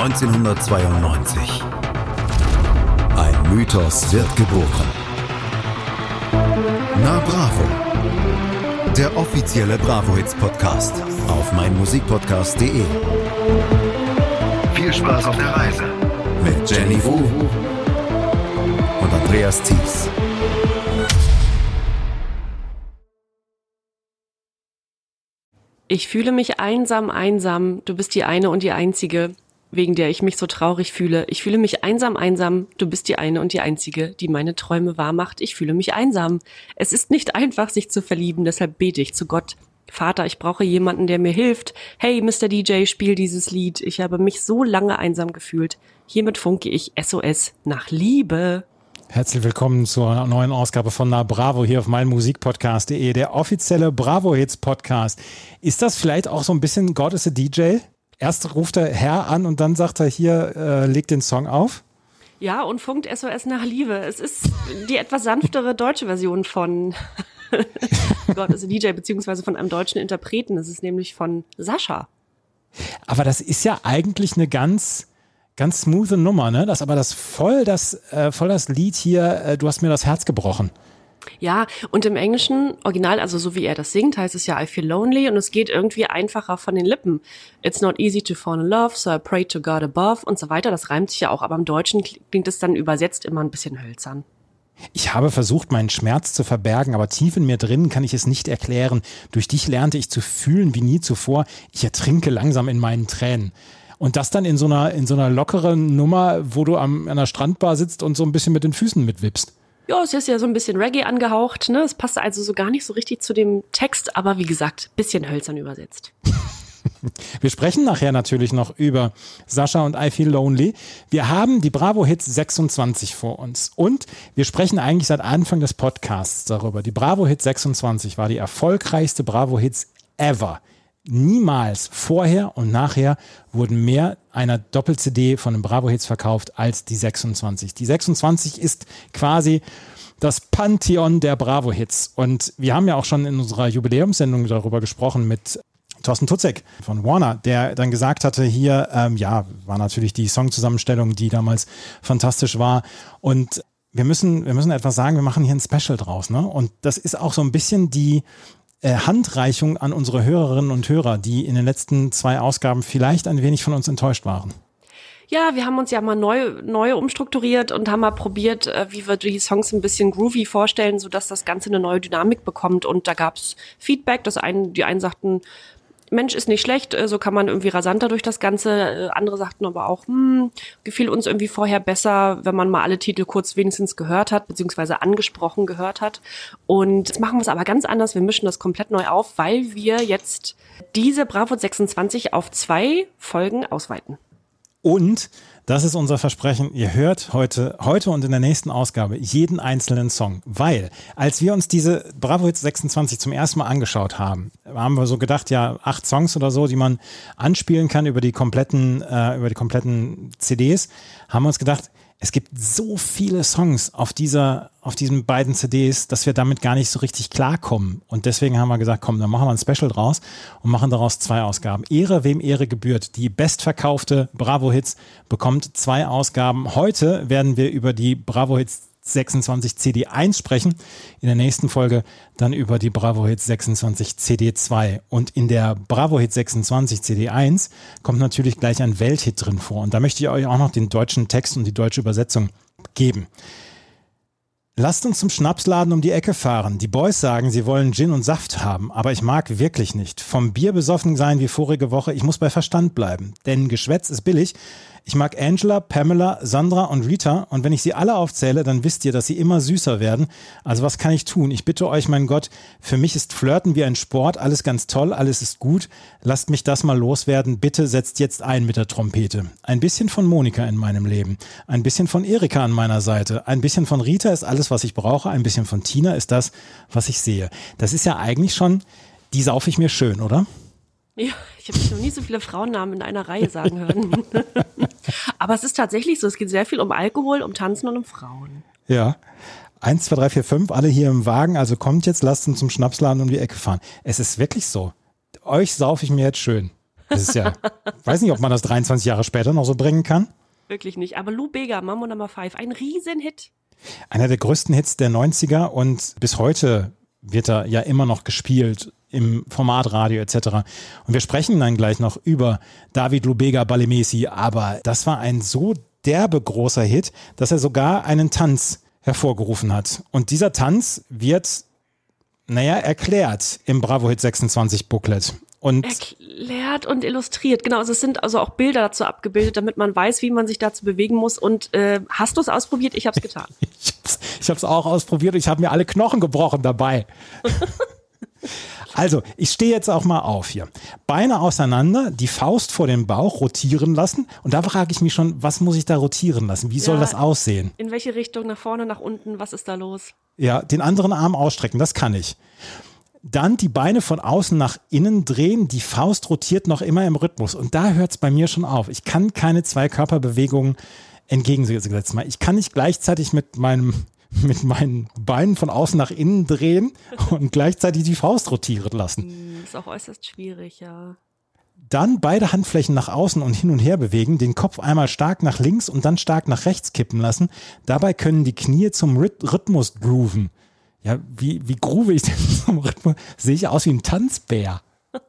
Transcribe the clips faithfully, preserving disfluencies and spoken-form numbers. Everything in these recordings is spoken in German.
neunzehnhundertzweiundneunzig. Ein Mythos wird geboren. Na Bravo. Der offizielle Bravo-Hits-Podcast auf meinmusikpodcast punkt de. Viel Spaß auf der Reise mit Jenny Wu und Andreas Thies. Ich fühle mich einsam, einsam, du bist die eine und die einzige, wegen der ich mich so traurig fühle. Ich fühle mich einsam, einsam, du bist die eine und die einzige, die meine Träume wahr macht. Ich fühle mich einsam. Es ist nicht einfach, sich zu verlieben, deshalb bete ich zu Gott. Vater, ich brauche jemanden, der mir hilft. Hey, Mister D J, spiel dieses Lied. Ich habe mich so lange einsam gefühlt. Hiermit funke ich S O S nach Liebe. Herzlich willkommen zur neuen Ausgabe von Na Bravo hier auf meinmusikpodcast punkt de, der offizielle Bravo-Hits-Podcast. Ist das vielleicht auch so ein bisschen God is a D J? Erst ruft der Herr an und dann sagt er hier, äh, legt den Song auf? Ja, und funkt S O S nach Liebe. Es ist die etwas sanftere deutsche Version von God is a D J, beziehungsweise von einem deutschen Interpreten. Das ist nämlich von Sascha. Aber das ist ja eigentlich eine ganz... Ganz smoothe Nummer, ne? Das aber das voll das äh, voll das Lied hier, äh, du hast mir das Herz gebrochen. Ja, und im englischen Original, also so wie er das singt, heißt es ja I feel lonely und es geht irgendwie einfacher von den Lippen. It's not easy to fall in love, so I pray to God above und so weiter. Das reimt sich ja auch, aber im Deutschen klingt es dann übersetzt immer ein bisschen hölzern. Ich habe versucht, meinen Schmerz zu verbergen, aber tief in mir drin kann ich es nicht erklären. Durch dich lernte ich zu fühlen wie nie zuvor. Ich ertrinke langsam in meinen Tränen. Und das dann in so einer, in so einer lockeren Nummer, wo du am, an einer Strandbar sitzt und so ein bisschen mit den Füßen mitwippst. Ja, es ist ja so ein bisschen Reggae angehaucht, ne? Es passt also so gar nicht so richtig zu dem Text, aber wie gesagt, bisschen hölzern übersetzt. Wir sprechen nachher natürlich noch über Sascha und I Feel Lonely. Wir haben die Bravo Hits sechsundzwanzig vor uns und wir sprechen eigentlich seit Anfang des Podcasts darüber. Die Bravo Hits sechsundzwanzig war die erfolgreichste Bravo Hits ever. Niemals vorher und nachher wurden mehr einer Doppel-C D von den Bravo-Hits verkauft als die sechsundzwanzig. Die sechsundzwanzig ist quasi das Pantheon der Bravo-Hits. Und wir haben ja auch schon in unserer Jubiläumssendung darüber gesprochen mit Thorsten Tutzek von Warner, der dann gesagt hatte, hier, ähm, ja, war natürlich die Songzusammenstellung, die damals fantastisch war. Und wir müssen, wir müssen etwas sagen, wir machen hier ein Special draus, ne? Und das ist auch so ein bisschen die Handreichung an unsere Hörerinnen und Hörer, die in den letzten zwei Ausgaben vielleicht ein wenig von uns enttäuscht waren. Ja, wir haben uns ja mal neu, neu umstrukturiert und haben mal probiert, wie wir die Songs ein bisschen groovy vorstellen, sodass das Ganze eine neue Dynamik bekommt. Und da gab's Feedback, dass einen, die einen sagten, Mensch, ist nicht schlecht, so kann man irgendwie rasanter durch das Ganze. Andere sagten aber auch, hm, gefiel uns irgendwie vorher besser, wenn man mal alle Titel kurz wenigstens gehört hat, beziehungsweise angesprochen gehört hat. Und jetzt machen wir es aber ganz anders. Wir mischen das komplett neu auf, weil wir jetzt diese Bravo sechsundzwanzig auf zwei Folgen ausweiten. Und das ist unser Versprechen. Ihr hört heute, heute und in der nächsten Ausgabe jeden einzelnen Song, weil als wir uns diese Bravo Hits sechsundzwanzig zum ersten Mal angeschaut haben, haben wir so gedacht, ja, acht Songs oder so, die man anspielen kann über die kompletten, äh, über die kompletten C Ds, haben wir uns gedacht, es gibt so viele Songs auf dieser, auf diesen beiden C Ds, dass wir damit gar nicht so richtig klarkommen. Und deswegen haben wir gesagt, komm, dann machen wir ein Special draus und machen daraus zwei Ausgaben. Ehre, wem Ehre gebührt. Die bestverkaufte Bravo Hits bekommt zwei Ausgaben. Heute werden wir über die Bravo Hits sechsundzwanzig C D eins sprechen. In der nächsten Folge dann über die Bravo Hits sechsundzwanzig C D zwei. Und in der Bravo Hits sechsundzwanzig C D eins kommt natürlich gleich ein Welthit drin vor. Und da möchte ich euch auch noch den deutschen Text und die deutsche Übersetzung geben. Lasst uns zum Schnapsladen um die Ecke fahren. Die Boys sagen, sie wollen Gin und Saft haben, aber ich mag wirklich nicht. Vom Bier besoffen sein wie vorige Woche, ich muss bei Verstand bleiben. Denn Geschwätz ist billig. Ich mag Angela, Pamela, Sandra und Rita und wenn ich sie alle aufzähle, dann wisst ihr, dass sie immer süßer werden. Also was kann ich tun? Ich bitte euch, mein Gott, für mich ist Flirten wie ein Sport, alles ganz toll, alles ist gut. Lasst mich das mal loswerden. Bitte setzt jetzt ein mit der Trompete. Ein bisschen von Monika in meinem Leben, ein bisschen von Erika an meiner Seite, ein bisschen von Rita ist alles, was ich brauche, ein bisschen von Tina ist das, was ich sehe. Das ist ja eigentlich schon, die saufe ich mir schön, oder? Ja, ich habe noch nie so viele Frauennamen in einer Reihe sagen hören. Aber es ist tatsächlich so, es geht sehr viel um Alkohol, um Tanzen und um Frauen. Ja, eins, zwei, drei, vier, fünf, alle hier im Wagen, also kommt jetzt, lasst uns zum Schnapsladen um die Ecke fahren. Es ist wirklich so. Euch saufe ich mir jetzt schön. Das ist ja, weiß nicht, ob man das dreiundzwanzig Jahre später noch so bringen kann. Wirklich nicht. Aber Lou Bega, Mambo Number Five, ein Riesenhit. Einer der größten Hits der neunziger und bis heute wird er ja immer noch gespielt im Formatradio et cetera. Und wir sprechen dann gleich noch über David Lubega Balemesi, aber das war ein so derbe großer Hit, dass er sogar einen Tanz hervorgerufen hat. Und dieser Tanz wird, naja, erklärt im Bravo Hit sechsundzwanzig Booklet. Und erklärt und illustriert, genau. Also es sind also auch Bilder dazu abgebildet, damit man weiß, wie man sich dazu bewegen muss. Und äh, hast du es ausprobiert? Ich habe es getan. ich hab's, ich habe es auch ausprobiert und ich habe mir alle Knochen gebrochen dabei. Also, ich stehe jetzt auch mal auf hier. Beine auseinander, die Faust vor den Bauch rotieren lassen. Und da frage ich mich schon, was muss ich da rotieren lassen? Wie soll ja, das aussehen? In welche Richtung? Nach vorne, nach unten? Was ist da los? Ja, den anderen Arm ausstrecken, das kann ich. Dann die Beine von außen nach innen drehen, die Faust rotiert noch immer im Rhythmus. Und da hört es bei mir schon auf. Ich kann keine zwei Körperbewegungen entgegengesetzt machen. Ich kann nicht gleichzeitig mit meinem mit meinen Beinen von außen nach innen drehen und gleichzeitig die Faust rotieren lassen. Das ist auch äußerst schwierig, ja. Dann beide Handflächen nach außen und hin und her bewegen, den Kopf einmal stark nach links und dann stark nach rechts kippen lassen. Dabei können die Knie zum Rhythmus grooven. Ja, wie, wie groove ich denn zum Rhythmus? Sehe ich aus wie ein Tanzbär.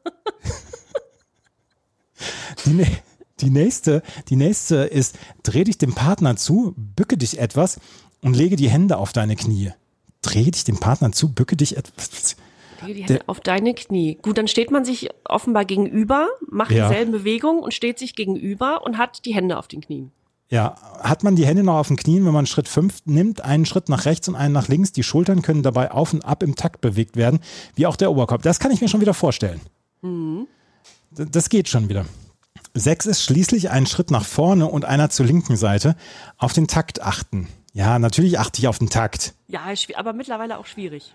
die, die, nächste, die nächste ist, dreh dich dem Partner zu, bücke dich etwas und lege die Hände auf deine Knie. Dreh dich dem Partner zu, bücke dich etwas. Lege die Hände Der, auf deine Knie. Gut, dann steht man sich offenbar gegenüber, macht ja. dieselben Bewegungen und steht sich gegenüber und hat die Hände auf den Knien. Ja, hat man die Hände noch auf den Knien, wenn man Schritt fünf nimmt, einen Schritt nach rechts und einen nach links, die Schultern können dabei auf und ab im Takt bewegt werden, wie auch der Oberkopf. Das kann ich mir schon wieder vorstellen. Mhm. Das geht schon wieder. Sechs ist schließlich einen Schritt nach vorne und einer zur linken Seite. Auf den Takt achten. Ja, natürlich achte ich auf den Takt. Ja, aber mittlerweile auch schwierig.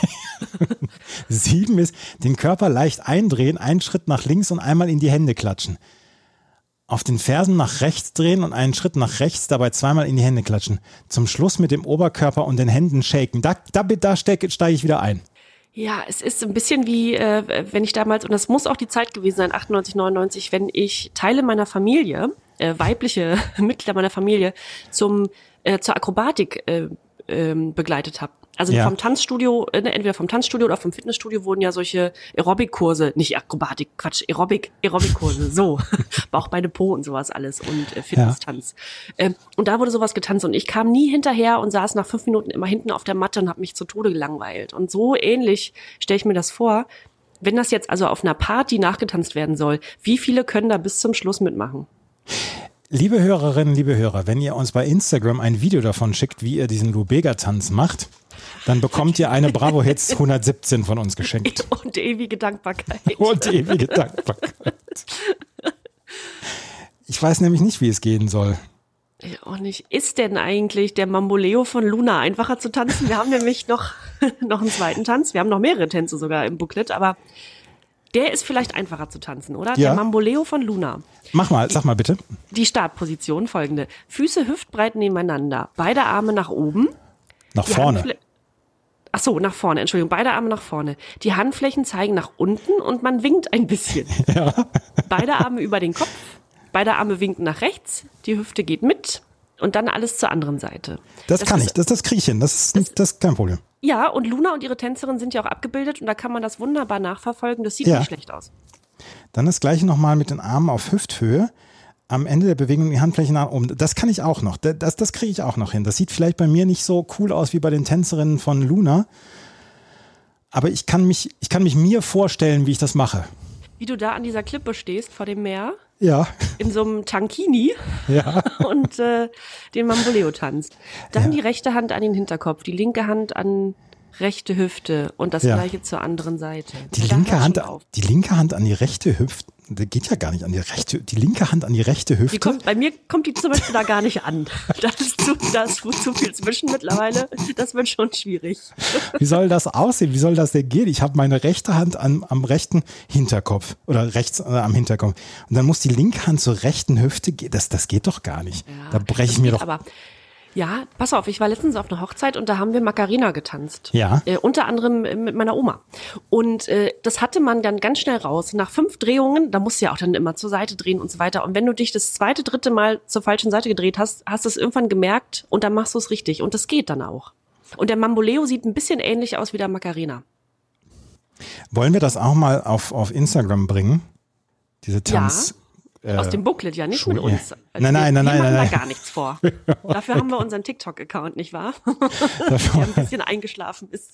Sieben ist, den Körper leicht eindrehen, einen Schritt nach links und einmal in die Hände klatschen. Auf den Fersen nach rechts drehen und einen Schritt nach rechts, dabei zweimal in die Hände klatschen. Zum Schluss mit dem Oberkörper und den Händen shaken. Da, da, da steige steig ich wieder ein. Ja, es ist ein bisschen wie, äh, wenn ich damals, und das muss auch die Zeit gewesen sein, achtundneunzig, neunundneunzig, wenn ich Teile meiner Familie, äh, weibliche Mitglieder meiner Familie, zum äh, zur Akrobatik äh, äh, begleitet habe. Also ja. vom Tanzstudio, äh, entweder vom Tanzstudio oder vom Fitnessstudio wurden ja solche Aerobic-Kurse, nicht Akrobatik, Quatsch, Aerobic, Aerobic-Kurse, so, Bauch, Beine, Po und sowas alles und äh, Fitnesstanz. Ja. Ähm, und da wurde sowas getanzt und ich kam nie hinterher und saß nach fünf Minuten immer hinten auf der Matte und habe mich zu Tode gelangweilt. Und so ähnlich stelle ich mir das vor, wenn das jetzt also auf einer Party nachgetanzt werden soll, wie viele können da bis zum Schluss mitmachen? Liebe Hörerinnen, liebe Hörer, wenn ihr uns bei Instagram ein Video davon schickt, wie ihr diesen Lubega-Tanz macht, dann bekommt ihr eine Bravo Hits hundertsiebzehn von uns geschenkt. Und ewige Dankbarkeit. Und ewige Dankbarkeit. Ich weiß nämlich nicht, wie es gehen soll. Ich auch nicht. Ist denn eigentlich der Mamboleo von Luna einfacher zu tanzen? Wir haben nämlich noch, noch einen zweiten Tanz. Wir haben noch mehrere Tänze sogar im Booklet, aber der ist vielleicht einfacher zu tanzen, oder? Ja. Der Mamboleo von Luna. Mach mal, sag mal bitte. Die Startposition folgende. Füße hüftbreit nebeneinander, beide Arme nach oben. Nach vorne. Handfl- Ach so, nach vorne, Entschuldigung, beide Arme nach vorne. Die Handflächen zeigen nach unten und man winkt ein bisschen. Ja. Beide Arme über den Kopf, beide Arme winken nach rechts, die Hüfte geht mit und dann alles zur anderen Seite. Das, das kann ist, ich, das, das kriege ich hin, das ist, das, das ist kein Problem. Ja, und Luna und ihre Tänzerin sind ja auch abgebildet und da kann man das wunderbar nachverfolgen, das sieht ja. nicht schlecht aus. Dann das gleiche nochmal mit den Armen auf Hüfthöhe. Am Ende der Bewegung die Handflächen nach oben. Das kann ich auch noch. Das, das kriege ich auch noch hin. Das sieht vielleicht bei mir nicht so cool aus wie bei den Tänzerinnen von Luna. Aber ich kann mich, ich kann mich mir vorstellen, wie ich das mache. Wie du da an dieser Klippe stehst vor dem Meer. Ja. In so einem Tankini. Ja. Und äh, den Mamboleo tanzt. Dann ja. die rechte Hand an den Hinterkopf, die linke Hand an rechte Hüfte und das ja. gleiche zur anderen Seite. Die linke Hand, die linke Hand an die rechte Hüfte. Der geht ja gar nicht an die rechte, die linke Hand an die rechte Hüfte. Die kommt, bei mir kommt die zum Beispiel da gar nicht an. Da ist zu, da ist zu viel zwischen mittlerweile. Das wird schon schwierig. Wie soll das aussehen? Wie soll das denn gehen? Ich habe meine rechte Hand an, am rechten Hinterkopf oder rechts äh, am Hinterkopf. Und dann muss die linke Hand zur rechten Hüfte gehen. Das, das geht doch gar nicht. Ja, da breche ich mir doch. Aber Ja, pass auf, ich war letztens auf einer Hochzeit und da haben wir Macarena getanzt. Ja. Äh, unter anderem äh, mit meiner Oma. Und äh, das hatte man dann ganz schnell raus. Nach fünf Drehungen, da musst du ja auch dann immer zur Seite drehen und so weiter. Und wenn du dich das zweite, dritte Mal zur falschen Seite gedreht hast, hast du es irgendwann gemerkt und dann machst du es richtig. Und das geht dann auch. Und der Mamboleo sieht ein bisschen ähnlich aus wie der Macarena. Wollen wir das auch mal auf, auf Instagram bringen? Diese Tanz... Ja. Aus dem Booklet, ja, nicht Schuhe. mit uns. Nein, nein, nein, wir nein, machen nein. da gar nichts vor. Dafür haben wir unseren TikTok-Account, nicht wahr? Der ein bisschen eingeschlafen ist.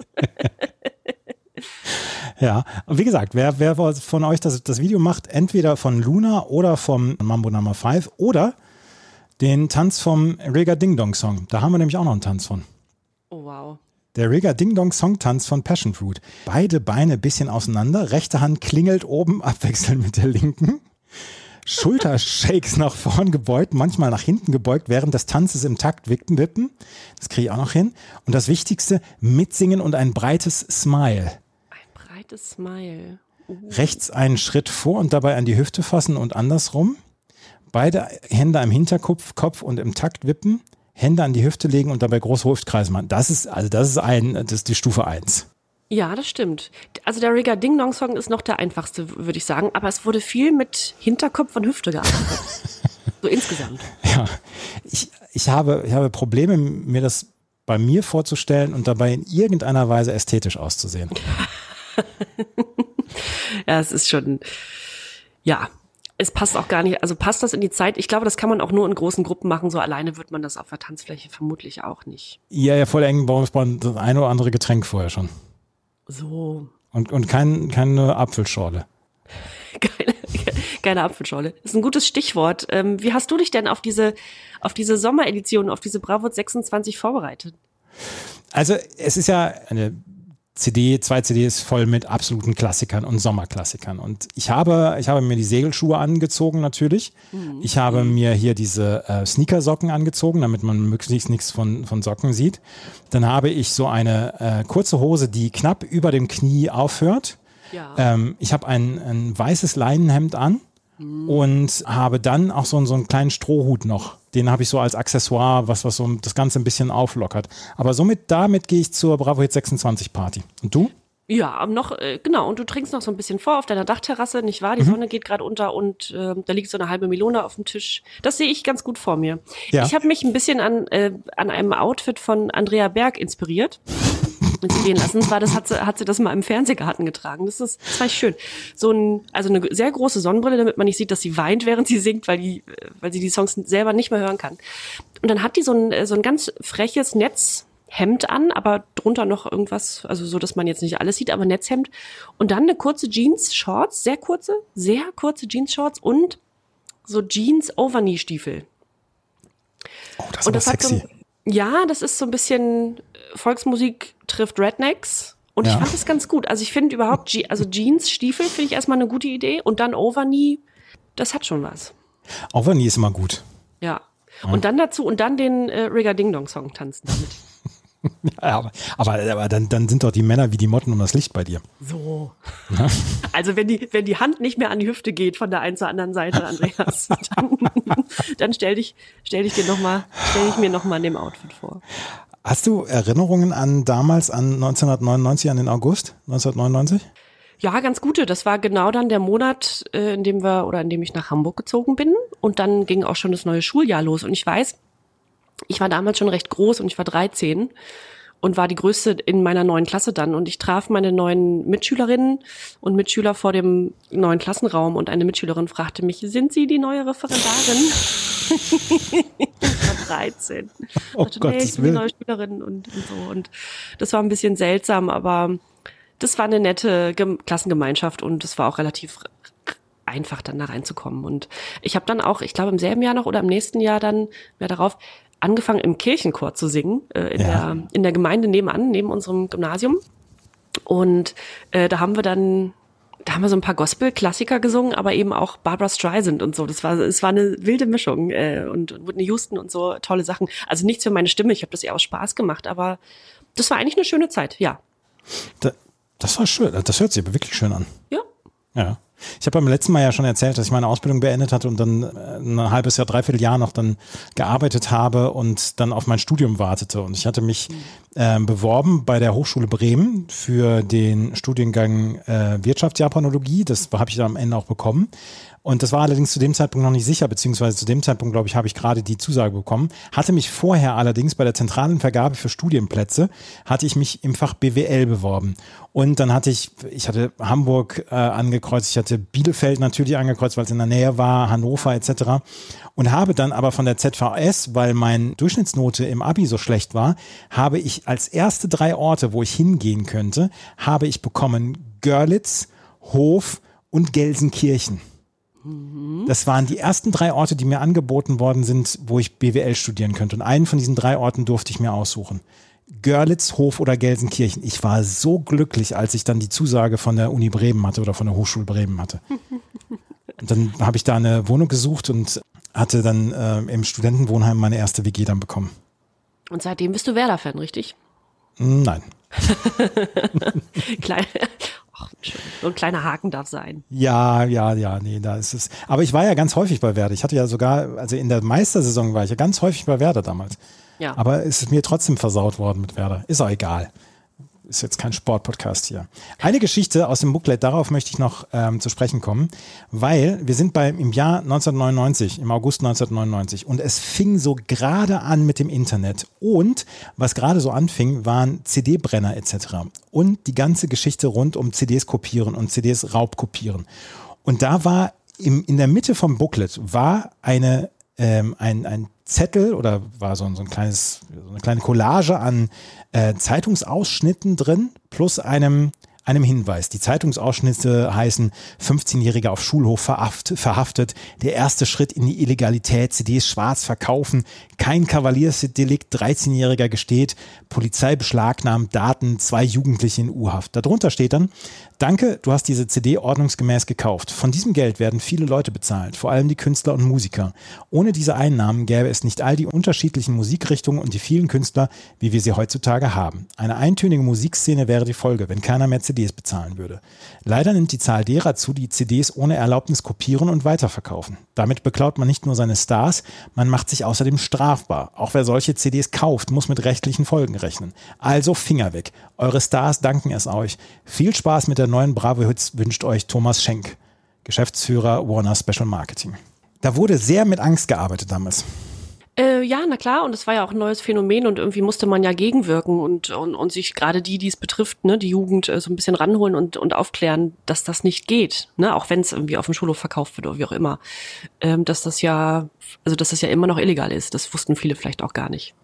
Ja, und wie gesagt, wer, wer von euch das, das Video macht, entweder von Luna oder vom Mambo Number fünf oder den Tanz vom Rega Ding Dong Song. Da haben wir nämlich auch noch einen Tanz von. Oh, wow. Der Rega Ding Dong Song Tanz von Passion Fruit. Beide Beine ein bisschen auseinander, rechte Hand klingelt oben, abwechselnd mit der linken. Schultershakes nach vorn gebeugt, manchmal nach hinten gebeugt, während des Tanzes im Takt wippen, wippen. Das kriege ich auch noch hin. Und das Wichtigste, mitsingen und ein breites Smile. Ein breites Smile. Uh. Rechts einen Schritt vor und dabei an die Hüfte fassen und andersrum. Beide Hände am Hinterkopf Kopf und im Takt wippen. Hände an die Hüfte legen und dabei große Hüftkreise machen. Das ist, also das ist ein, das ist die Stufe eins. Ja, das stimmt. Also der Rega Ding Dong Song ist noch der einfachste, würde ich sagen. Aber es wurde viel mit Hinterkopf und Hüfte gearbeitet. So insgesamt. Ja, ich, ich, habe, ich habe Probleme, mir das bei mir vorzustellen und dabei in irgendeiner Weise ästhetisch auszusehen. Ja, es ist schon, ja, es passt auch gar nicht, also passt das in die Zeit? Ich glaube, das kann man auch nur in großen Gruppen machen, so alleine wird man das auf der Tanzfläche vermutlich auch nicht. Ja, ja, voll eng, braucht man das eine oder andere Getränk vorher schon. So. Und, und kein, keine Apfelschorle. Keine, keine Apfelschorle. Das ist ein gutes Stichwort. Ähm, wie hast du dich denn auf diese, auf diese Sommeredition, auf diese Bravo sechsundzwanzig vorbereitet? Also es ist ja eine C D, zwei C Ds voll mit absoluten Klassikern und Sommerklassikern. Und ich habe, ich habe mir die Segelschuhe angezogen natürlich. Mhm. Ich habe mir hier diese äh, Sneakersocken angezogen, damit man möglichst nichts von, von Socken sieht. Dann habe ich so eine äh, kurze Hose, die knapp über dem Knie aufhört. Ja. Ähm, ich habe ein, ein weißes Leinenhemd an. Mhm. Und habe dann auch so, so einen kleinen Strohhut noch. Den habe ich so als Accessoire, was, was so das Ganze ein bisschen auflockert. Aber somit, damit gehe ich zur Bravo Hits sechsundzwanzig Party. Und du? Ja, noch, äh, genau. Und du trinkst noch so ein bisschen vor auf deiner Dachterrasse, nicht wahr? Die mhm. Sonne geht gerade unter und äh, da liegt so eine halbe Melone auf dem Tisch. Das sehe ich ganz gut vor mir. Ja. Ich habe mich ein bisschen an, äh, an einem Outfit von Andrea Berg inspiriert. inspirieren lassen. Das war das, hat sie, hat sie das mal im Fernsehgarten getragen. Das ist, das war echt schön. So ein, also eine sehr große Sonnenbrille, damit man nicht sieht, dass sie weint, während sie singt, weil die, weil sie die Songs selber nicht mehr hören kann. Und dann hat die so ein, so ein ganz freches Netzhemd an, aber drunter noch irgendwas, also so, dass man jetzt nicht alles sieht, aber Netzhemd. Und dann eine kurze Jeans-Shorts, sehr kurze, sehr kurze Jeans-Shorts und so Jeans-Overknee-Stiefel. Oh, das ist aber sexy. So, ja, das ist so ein bisschen Volksmusik trifft Rednecks. Und ja. Ich fand das ganz gut. Also ich finde überhaupt, Je- also Jeans, Stiefel finde ich erstmal eine gute Idee. Und dann Overknee, das hat schon was. Overknee ist immer gut. Ja. ja. Und dann dazu, und dann den äh, Rega Ding Dong Song tanzen damit. Ja, aber aber, aber dann, dann sind doch die Männer wie die Motten um das Licht bei dir. So. Ja. Also wenn die, wenn die Hand nicht mehr an die Hüfte geht von der einen zur anderen Seite, Andreas, dann, dann stell dich, stell dich dir noch mal, stell ich mir nochmal in dem Outfit vor. Hast du Erinnerungen an damals, an neunzehnhundertneunundneunzig, an den August neunzehnhundertneunundneunzig? Ja, ganz gute. Das war genau dann der Monat, äh, in dem wir, oder in dem ich nach Hamburg gezogen bin. Und dann ging auch schon das neue Schuljahr los. Und ich weiß, ich war damals schon recht groß und ich war dreizehn und war die Größte in meiner neuen Klasse dann. Und ich traf meine neuen Mitschülerinnen und Mitschüler vor dem neuen Klassenraum und eine Mitschülerin fragte mich, sind Sie die neue Referendarin? Ich war dreizehn. Oh, ich dachte, nee, ich bin die neue Schülerin und, und so. Und das war ein bisschen seltsam, aber das war eine nette Gem- Klassengemeinschaft und es war auch relativ einfach, dann da reinzukommen. Und ich habe dann auch, ich glaube im selben Jahr noch oder im nächsten Jahr dann mehr darauf, angefangen im Kirchenchor zu singen, äh, in, ja. der, in der Gemeinde nebenan, neben unserem Gymnasium. Und äh, da haben wir dann, da haben wir so ein paar Gospel-Klassiker gesungen, aber eben auch Barbra Streisand und so. Das war, es war eine wilde Mischung äh, und Whitney Houston und so, tolle Sachen. Also nichts für meine Stimme, ich habe das eher aus Spaß gemacht, aber das war eigentlich eine schöne Zeit, ja. Da, das war schön, das hört sich aber wirklich schön an. Ja. Ja. Ich habe beim letzten Mal ja schon erzählt, dass ich meine Ausbildung beendet hatte und dann ein halbes Jahr, dreiviertel Jahr noch dann gearbeitet habe und dann auf mein Studium wartete. Und ich hatte mich äh, beworben bei der Hochschule Bremen für den Studiengang äh, Wirtschaftsjapanologie. Das habe ich dann am Ende auch bekommen. Und das war allerdings zu dem Zeitpunkt noch nicht sicher, beziehungsweise zu dem Zeitpunkt, glaube ich, habe ich gerade die Zusage bekommen. Hatte mich vorher allerdings bei der zentralen Vergabe für Studienplätze, hatte ich mich im Fach B W L beworben. Und dann hatte ich, ich hatte Hamburg äh, angekreuzt, ich hatte Bielefeld natürlich angekreuzt, weil es in der Nähe war, Hannover et cetera. Und habe dann aber von der Z V S, weil meine Durchschnittsnote im Abi so schlecht war, habe ich als erste drei Orte, wo ich hingehen könnte, habe ich bekommen Görlitz, Hof und Gelsenkirchen. Das waren die ersten drei Orte, die mir angeboten worden sind, wo ich B W L studieren könnte. Und einen von diesen drei Orten durfte ich mir aussuchen. Görlitz, Hof oder Gelsenkirchen. Ich war so glücklich, als ich dann die Zusage von der Uni Bremen hatte oder von der Hochschule Bremen hatte. Und dann habe ich da eine Wohnung gesucht und hatte dann äh, im Studentenwohnheim meine erste W G dann bekommen. Und seitdem bist du Werder-Fan, richtig? Nein. Klein. Ach, so ein kleiner Haken darf sein. Ja, ja, ja, nee, da ist es. Aber ich war ja ganz häufig bei Werder. Ich hatte ja sogar, also in der Meistersaison war ich ja ganz häufig bei Werder damals. Ja. Aber es ist mir trotzdem versaut worden mit Werder. Ist auch egal. Ist jetzt kein Sportpodcast hier. Eine Geschichte aus dem Booklet, darauf möchte ich noch ähm, zu sprechen kommen, weil wir sind bei, im Jahr neunzehnhundertneunundneunzig, im August neunzehnhundertneunundneunzig und es fing so gerade an mit dem Internet und was gerade so anfing, waren C D-Brenner et cetera und die ganze Geschichte rund um C Ds kopieren und C Ds Raubkopieren. Und da war im, in der Mitte vom Booklet war eine ähm, ein, ein Zettel oder war so ein, so ein kleines, so eine kleine Collage an äh, Zeitungsausschnitten drin plus einem, einem Hinweis. Die Zeitungsausschnitte heißen fünfzehnjähriger auf Schulhof verhaft, verhaftet, der erste Schritt in die Illegalität, C Ds schwarz verkaufen, kein Kavaliersdelikt, dreizehnjähriger gesteht, Polizei beschlagnahmt Daten, zwei Jugendliche in U-Haft. Darunter steht dann: Danke, du hast diese C D ordnungsgemäß gekauft. Von diesem Geld werden viele Leute bezahlt, vor allem die Künstler und Musiker. Ohne diese Einnahmen gäbe es nicht all die unterschiedlichen Musikrichtungen und die vielen Künstler, wie wir sie heutzutage haben. Eine eintönige Musikszene wäre die Folge, wenn keiner mehr C Ds bezahlen würde. Leider nimmt die Zahl derer zu, die C Ds ohne Erlaubnis kopieren und weiterverkaufen. Damit beklaut man nicht nur seine Stars, man macht sich außerdem strafbar. Auch wer solche C Ds kauft, muss mit rechtlichen Folgen rechnen. Also Finger weg. Eure Stars danken es euch. Viel Spaß mit der neuen Bravo-Hits wünscht euch Thomas Schenk, Geschäftsführer Warner Special Marketing. Da wurde sehr mit Angst gearbeitet damals. Äh, ja, na klar, und es war ja auch ein neues Phänomen und irgendwie musste man ja gegenwirken und, und, und sich gerade die, die es betrifft, ne, die Jugend äh, so ein bisschen ranholen und, und aufklären, dass das nicht geht, ne, auch wenn es irgendwie auf dem Schulhof verkauft wird oder wie auch immer, ähm, dass das ja, also dass das ja immer noch illegal ist. Das wussten viele vielleicht auch gar nicht.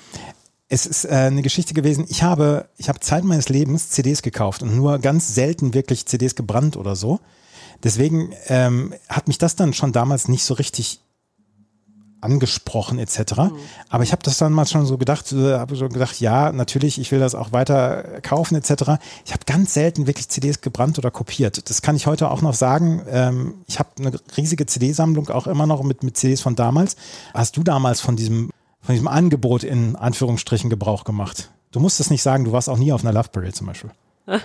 Es ist äh, eine Geschichte gewesen, ich habe, ich habe Zeit meines Lebens C Ds gekauft und nur ganz selten wirklich C Ds gebrannt oder so. Deswegen ähm, hat mich das dann schon damals nicht so richtig angesprochen et cetera. Mhm. Aber ich habe das dann mal schon so gedacht, äh, habe so gedacht, ja, natürlich, ich will das auch weiter kaufen et cetera. Ich habe ganz selten wirklich C Ds gebrannt oder kopiert. Das kann ich heute auch noch sagen. Ähm, ich habe eine riesige C D-Sammlung auch immer noch mit, mit C Ds von damals. Hast du damals von diesem von diesem Angebot in Anführungsstrichen Gebrauch gemacht? Du musst es nicht sagen, du warst auch nie auf einer Love Parade zum Beispiel.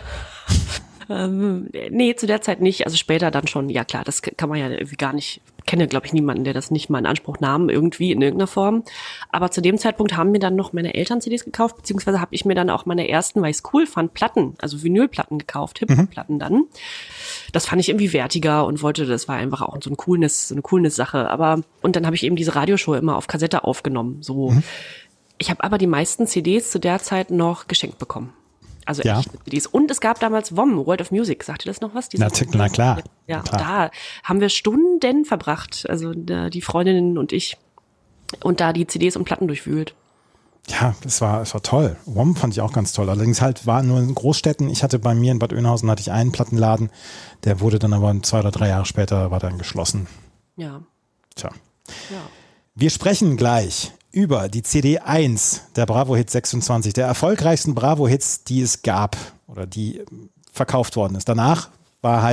ähm, nee, zu der Zeit nicht. Also später dann schon. Ja klar, das kann man ja irgendwie gar nicht, kenne glaube ich niemanden, der das nicht mal in Anspruch nahm, irgendwie in irgendeiner Form. Aber zu dem Zeitpunkt haben mir dann noch meine Eltern C Ds gekauft, beziehungsweise habe ich mir dann auch meine ersten, weil ich es cool fand, Platten, also Vinylplatten gekauft, Hip-Hop-Platten mhm. dann. Das fand ich irgendwie wertiger und wollte, das war einfach auch so ein Coolness, so eine Coolness-Sache. Aber, und dann habe ich eben diese Radioshow immer auf Kassette aufgenommen. So. Mhm. Ich habe aber die meisten C Ds zu der Zeit noch geschenkt bekommen. Also ja. echte C Ds. Und es gab damals W O M, World of Music. Sagt ihr das noch was? Na, na klar. Ja, klar. Da haben wir Stunden verbracht, also die Freundinnen und ich, und da die C Ds und Platten durchwühlt. Ja, es war, es war toll. W O M fand ich auch ganz toll. Allerdings halt war nur in Großstädten. Ich hatte bei mir in Bad Oeynhausen hatte ich einen Plattenladen. Der wurde dann aber zwei oder drei Jahre später war dann geschlossen. Ja. Tja. Ja. Wir sprechen gleich über die C D eins der Bravo Hits sechsundzwanzig, der erfolgreichsten Bravo Hits, die es gab oder die verkauft worden ist. Danach war halt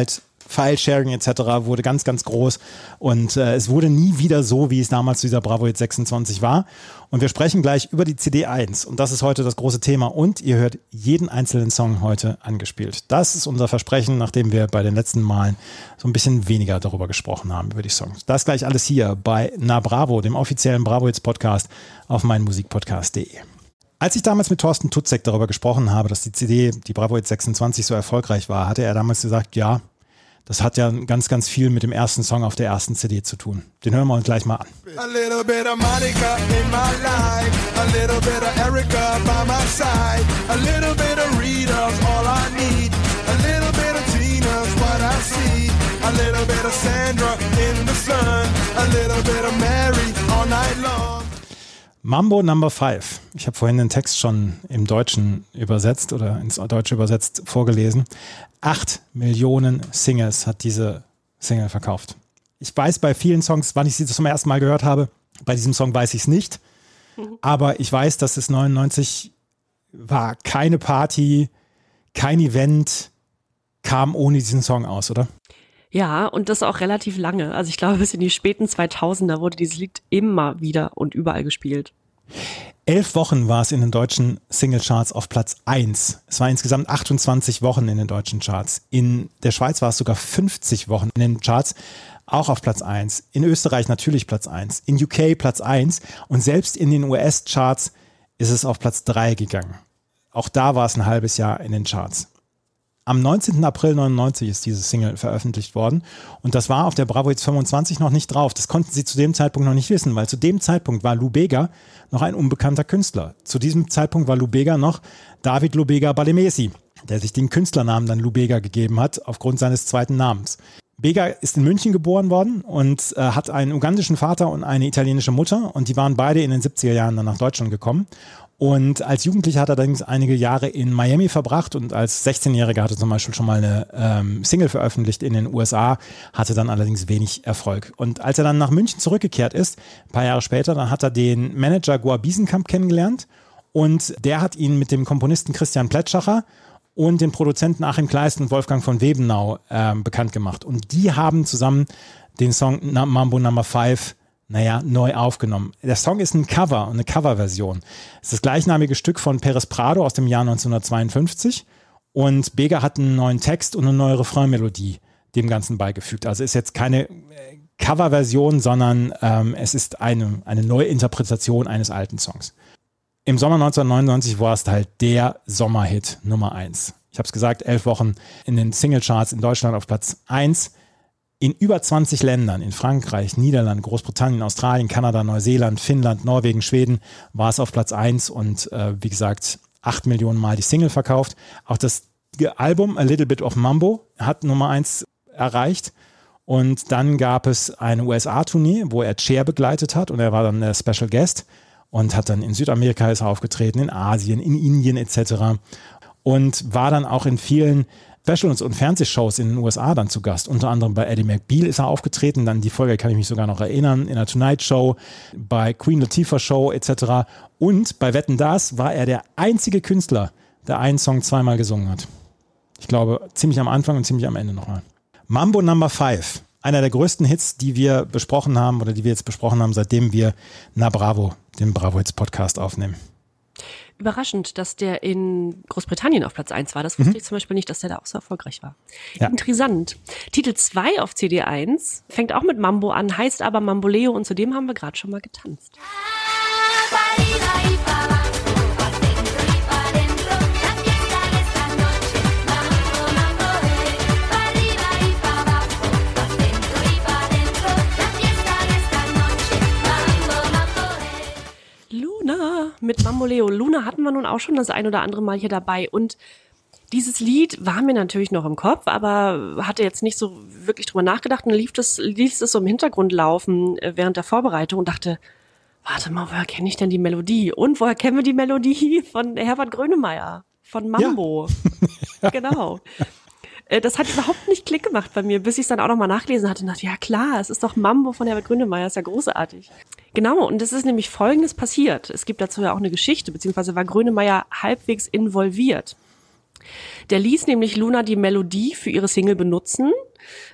File-Sharing et cetera wurde ganz, ganz groß und äh, es wurde nie wieder so, wie es damals zu dieser Bravo Hits sechsundzwanzig war. Und wir sprechen gleich über die C D eins und das ist heute das große Thema und ihr hört jeden einzelnen Song heute angespielt. Das ist unser Versprechen, nachdem wir bei den letzten Malen so ein bisschen weniger darüber gesprochen haben, über die Songs. Das gleich alles hier bei Na Bravo, dem offiziellen Bravo Hits Podcast auf meinmusikpodcast punkt de. Als ich damals mit Thorsten Tutzek darüber gesprochen habe, dass die C D, die Bravo Hits sechsundzwanzig, so erfolgreich war, hatte er damals gesagt, ja, das hat ja ganz, ganz viel mit dem ersten Song auf der ersten C D zu tun. Den hören wir uns gleich mal an. A little bit of Monica in my life, a little bit of Erica by my side, a little bit of Rita's all I need, a little bit of Tina's what I see, a little bit of Sandra in the sun, a little bit of Mary all night long. Mambo Number Five. Ich habe vorhin den Text schon im Deutschen übersetzt oder ins Deutsche übersetzt vorgelesen. Acht Millionen Singles hat diese Single verkauft. Ich weiß bei vielen Songs, wann ich sie zum ersten Mal gehört habe. Bei diesem Song weiß ich es nicht. Aber ich weiß, dass es neunundneunzig war keine Party, kein Event, kam ohne diesen Song aus, oder? Ja, und das auch relativ lange. Also ich glaube, bis in die späten zweitausender wurde dieses Lied immer wieder und überall gespielt. Elf Wochen war es in den deutschen Singlecharts auf Platz eins. Es war insgesamt achtundzwanzig Wochen in den deutschen Charts. In der Schweiz war es sogar fünfzig Wochen in den Charts, auch auf Platz eins. In Österreich natürlich Platz eins. In U K Platz eins. Und selbst in den U S-Charts ist es auf Platz drei gegangen. Auch da war es ein halbes Jahr in den Charts. Am neunzehnten April neunundneunzig ist diese Single veröffentlicht worden und das war auf der Bravo Hits fünfundzwanzig noch nicht drauf. Das konnten sie zu dem Zeitpunkt noch nicht wissen, weil zu dem Zeitpunkt war Lou Bega noch ein unbekannter Künstler. Zu diesem Zeitpunkt war Lou Bega noch David Lou Bega Balemesi, der sich den Künstlernamen dann Lou Bega gegeben hat aufgrund seines zweiten Namens. Bega ist in München geboren worden und äh, hat einen ugandischen Vater und eine italienische Mutter und die waren beide in den siebziger Jahren dann nach Deutschland gekommen. Und als Jugendlicher hat er allerdings einige Jahre in Miami verbracht und als sechzehnjähriger hatte zum Beispiel schon mal eine ähm, Single veröffentlicht in den U S A, hatte dann allerdings wenig Erfolg. Und als er dann nach München zurückgekehrt ist, ein paar Jahre später, dann hat er den Manager Goa Biesenkamp kennengelernt und der hat ihn mit dem Komponisten Christian Plätschacher und den Produzenten Achim Kleist und Wolfgang von Webenau ähm, bekannt gemacht. Und die haben zusammen den Song Mambo Number Five naja, neu aufgenommen. Der Song ist ein Cover, eine Coverversion. Es ist das gleichnamige Stück von Perez Prado aus dem Jahr neunzehnhundertzweiundfünfzig und Bega hat einen neuen Text und eine neue Refrainmelodie dem Ganzen beigefügt. Also ist jetzt keine Coverversion, sondern ähm, es ist eine, eine Neuinterpretation eines alten Songs. Im Sommer neunzehnhundertneunundneunzig war es halt der Sommerhit Nummer eins. Ich habe es gesagt, elf Wochen in den Singlecharts in Deutschland auf Platz eins. In über zwanzig Ländern, in Frankreich, Niederlande, Großbritannien, Australien, Kanada, Neuseeland, Finnland, Norwegen, Schweden, war es auf Platz eins und äh, wie gesagt, acht Millionen Mal die Single verkauft. Auch das Album A Little Bit of Mambo hat Nummer eins erreicht und dann gab es eine U S A-Tournee, wo er Cher begleitet hat und er war dann der Special Guest und hat dann in Südamerika ist er aufgetreten, in Asien, in Indien et cetera und war dann auch in vielen Specials und Fernsehshows in den U S A dann zu Gast. Unter anderem bei Eddie McBeal ist er aufgetreten. Dann die Folge kann ich mich sogar noch erinnern. In der Tonight Show, bei Queen Latifah Show et cetera. Und bei Wetten, dass war er der einzige Künstler, der einen Song zweimal gesungen hat. Ich glaube, ziemlich am Anfang und ziemlich am Ende nochmal. Mambo Number Five. Einer der größten Hits, die wir besprochen haben oder die wir jetzt besprochen haben, seitdem wir Na Bravo, den Bravo Hits Podcast aufnehmen. Überraschend, dass der in Großbritannien auf Platz eins war. Das wusste mhm. ich zum Beispiel nicht, dass der da auch so erfolgreich war. Ja. Interessant. Titel zwei auf C D eins fängt auch mit Mambo an, heißt aber Mamboleo und zu dem haben wir gerade schon mal getanzt. Luna mit Mamboleo. Luna hatten wir nun auch schon das ein oder andere Mal hier dabei und dieses Lied war mir natürlich noch im Kopf, aber hatte jetzt nicht so wirklich drüber nachgedacht und lief das, lief es so im Hintergrund laufen während der Vorbereitung und dachte, warte mal, woher kenne ich denn die Melodie? Und woher kennen wir die Melodie von Herbert Grönemeyer, von Mambo? Ja. Genau. Das hat überhaupt nicht Klick gemacht bei mir, bis ich es dann auch noch mal nachgelesen hatte und dachte, ja klar, es ist doch Mambo von Herbert Grönemeyer, ist ja großartig. Genau, und es ist nämlich Folgendes passiert. Es gibt dazu ja auch eine Geschichte, beziehungsweise war Grönemeyer halbwegs involviert. Der ließ nämlich Luna die Melodie für ihre Single benutzen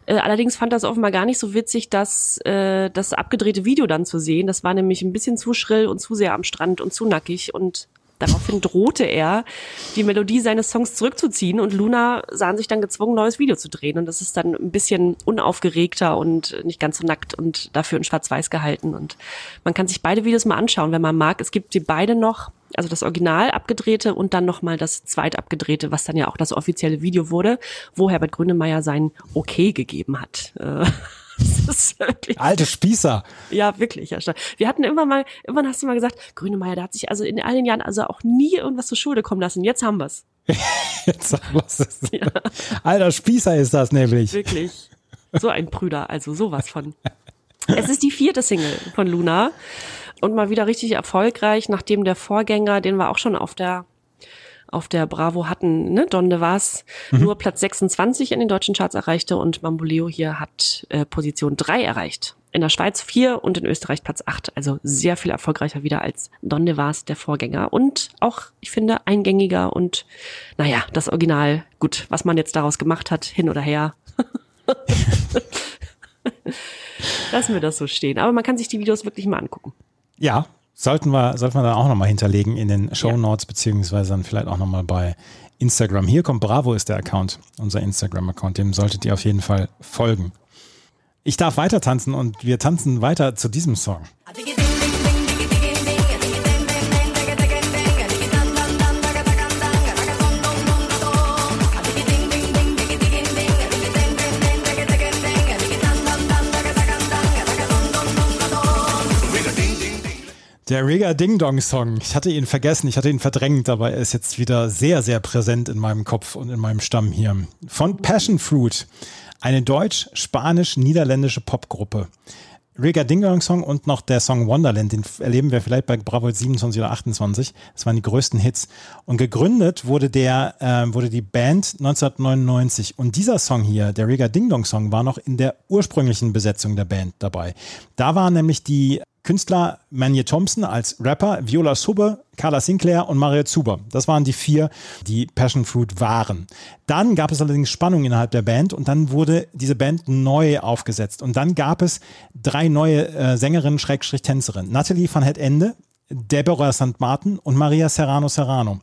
Äh, allerdings fand das offenbar gar nicht so witzig, dass äh, das abgedrehte Video dann zu sehen. Das war nämlich ein bisschen zu schrill und zu sehr am Strand und zu nackig und daraufhin drohte er, die Melodie seines Songs zurückzuziehen und Luna sahen sich dann gezwungen, ein neues Video zu drehen und das ist dann ein bisschen unaufgeregter und nicht ganz so nackt und dafür in schwarz-weiß gehalten und man kann sich beide Videos mal anschauen, wenn man mag. Es gibt die beide noch, also das Original abgedrehte und dann nochmal das zweit abgedrehte, was dann ja auch das offizielle Video wurde, wo Herbert Grönemeyer sein Okay gegeben hat. Das ist wirklich alte Spießer. Ja, wirklich. Ja. Wir hatten immer mal, irgendwann hast du mal gesagt, Grönemeyer, der hat sich also in all den Jahren also auch nie irgendwas zur Schulde kommen lassen. Jetzt haben wir's. Jetzt haben wir's. Ja. Alter Spießer ist das nämlich. Wirklich. So ein Brüder, also sowas von. Es ist die vierte Single von Luna und mal wieder richtig erfolgreich, nachdem der Vorgänger, den wir auch schon auf der auf der Bravo hatten, ne, Donde Was, mhm. nur Platz sechsundzwanzig in den deutschen Charts erreichte und Bamboleo hier hat äh, Position drei erreicht. In der Schweiz vier und in Österreich Platz acht. Also sehr viel erfolgreicher wieder als Donde Was, der Vorgänger. Und auch, ich finde, eingängiger und naja, das Original, gut, was man jetzt daraus gemacht hat, hin oder her. Lassen wir das so stehen. Aber man kann sich die Videos wirklich mal angucken. Ja, Sollten wir, sollten wir dann auch nochmal hinterlegen in den Shownotes, ja. beziehungsweise dann vielleicht auch nochmal bei Instagram. Hier kommt Bravo ist der Account, unser Instagram-Account, dem solltet ihr auf jeden Fall folgen. Ich darf weiter tanzen und wir tanzen weiter zu diesem Song. Der Rig-a-Ding-Dong-Song, ich hatte ihn vergessen, ich hatte ihn verdrängt, aber er ist jetzt wieder sehr, sehr präsent in meinem Kopf und in meinem Stamm hier. Von Passion Fruit, eine deutsch-spanisch-niederländische Popgruppe. Rig-a-Ding-Dong-Song und noch der Song Wonderland, den erleben wir vielleicht bei Bravo siebenundzwanzig oder achtundzwanzig. Das waren die größten Hits. Und gegründet wurde der, äh, wurde die Band neunzehnhundertneunundneunzig. Und dieser Song hier, der Rig-a-Ding-Dong-Song, war noch in der ursprünglichen Besetzung der Band dabei. Da waren nämlich die Künstler Manje Thompson als Rapper, Viola Subbe, Carla Sinclair und Mario Zuber. Das waren die vier, die Passion Fruit waren. Dann gab es allerdings Spannung innerhalb der Band und dann wurde diese Band neu aufgesetzt. Und dann gab es drei neue äh, Sängerinnen, Schrägstrich Tänzerinnen. Nathalie van Het Ende, Deborah Sankt Martin und Maria Serrano Serrano.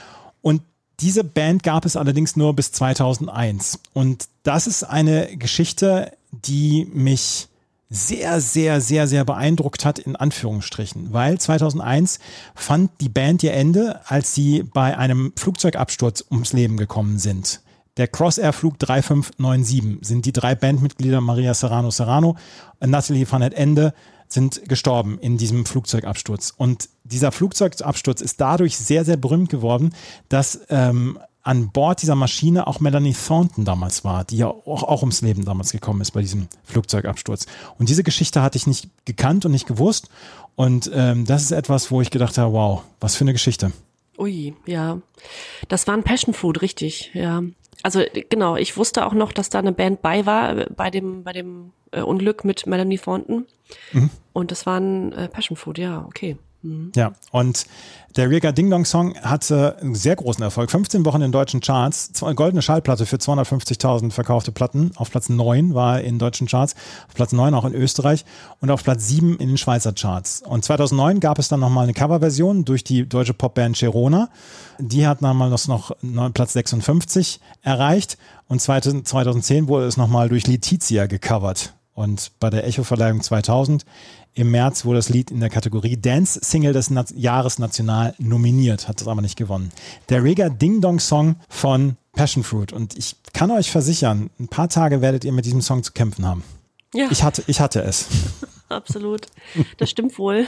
Und diese Band gab es allerdings nur bis zweitausendeins. Und das ist eine Geschichte, die mich sehr, sehr, sehr, sehr beeindruckt hat, in Anführungsstrichen, weil zweitausendeins fand die Band ihr Ende, als sie bei einem Flugzeugabsturz ums Leben gekommen sind. Der Crossair-Flug drei fünf neun sieben sind die drei Bandmitglieder Maria Serrano Serrano und Nathalie van Het Ende sind gestorben in diesem Flugzeugabsturz. Und dieser Flugzeugabsturz ist dadurch sehr, sehr berühmt geworden, dass ähm, an Bord dieser Maschine auch Melanie Thornton damals war, die ja auch, auch ums Leben damals gekommen ist bei diesem Flugzeugabsturz. Und diese Geschichte hatte ich nicht gekannt und nicht gewusst. Und ähm, das ist etwas, wo ich gedacht habe, wow, was für eine Geschichte. Ui, ja. Das war ein Passion Fruit, richtig, ja. Also genau, ich wusste auch noch, dass da eine Band bei war, bei dem, bei dem äh, Unglück mit Melanie Thornton. Mhm. Und das war ein äh, Passion Fruit, ja, okay. Mhm. Ja, und der Rig-a-Ding-Dong-Song hatte einen sehr großen Erfolg. fünfzehn Wochen in den deutschen Charts, goldene Schallplatte für zweihundertfünfzigtausend verkaufte Platten. Auf Platz neun war er in deutschen Charts, auf Platz neun auch in Österreich und auf Platz sieben in den Schweizer Charts. Und zweitausendneun gab es dann nochmal eine Coverversion durch die deutsche Popband Cherona. Die hat damals noch Platz sechsundfünfzig erreicht und zweitausendzehn wurde es nochmal durch Letizia gecovert. Und bei der Echo-Verleihung zweitausend im März wurde das Lied in der Kategorie Dance Single des Na- Jahres national nominiert, hat es aber nicht gewonnen. Der Rig-a-Ding-Dong-Song von Passion Fruit. Und ich kann euch versichern, ein paar Tage werdet ihr mit diesem Song zu kämpfen haben. Ja. Ich hatte, ich hatte es. Absolut. Das stimmt wohl.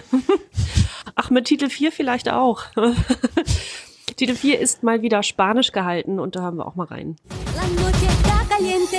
Ach, mit Titel vier vielleicht auch. Titel vier ist mal wieder spanisch gehalten und da haben wir auch mal rein. La noche está caliente.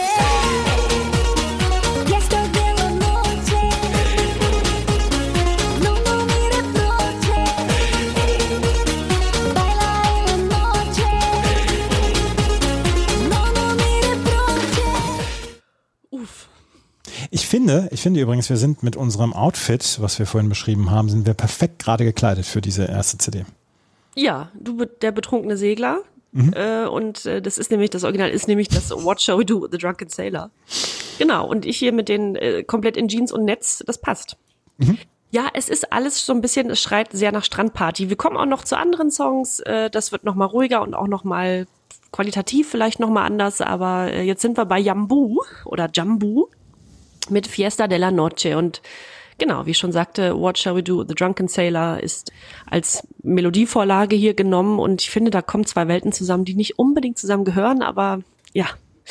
Ich finde, ich finde übrigens, wir sind mit unserem Outfit, was wir vorhin beschrieben haben, sind wir perfekt gerade gekleidet für diese erste C D. Ja, du der betrunkene Segler. Mhm. Äh, und äh, das ist nämlich, das Original ist nämlich das What Shall We Do with the Drunken Sailor. Genau, und ich hier mit den äh, komplett in Jeans und Netz, das passt. Mhm. Ja, es ist alles so ein bisschen, es schreit sehr nach Strandparty. Wir kommen auch noch zu anderen Songs, äh, das wird noch mal ruhiger und auch noch mal qualitativ vielleicht noch mal anders, aber äh, jetzt sind wir bei Jambu oder Jambu mit Fiesta de la Noche und genau, wie ich schon sagte, What Shall We Do? The Drunken Sailor ist als Melodievorlage hier genommen und ich finde, da kommen zwei Welten zusammen, die nicht unbedingt zusammen gehören, aber ja,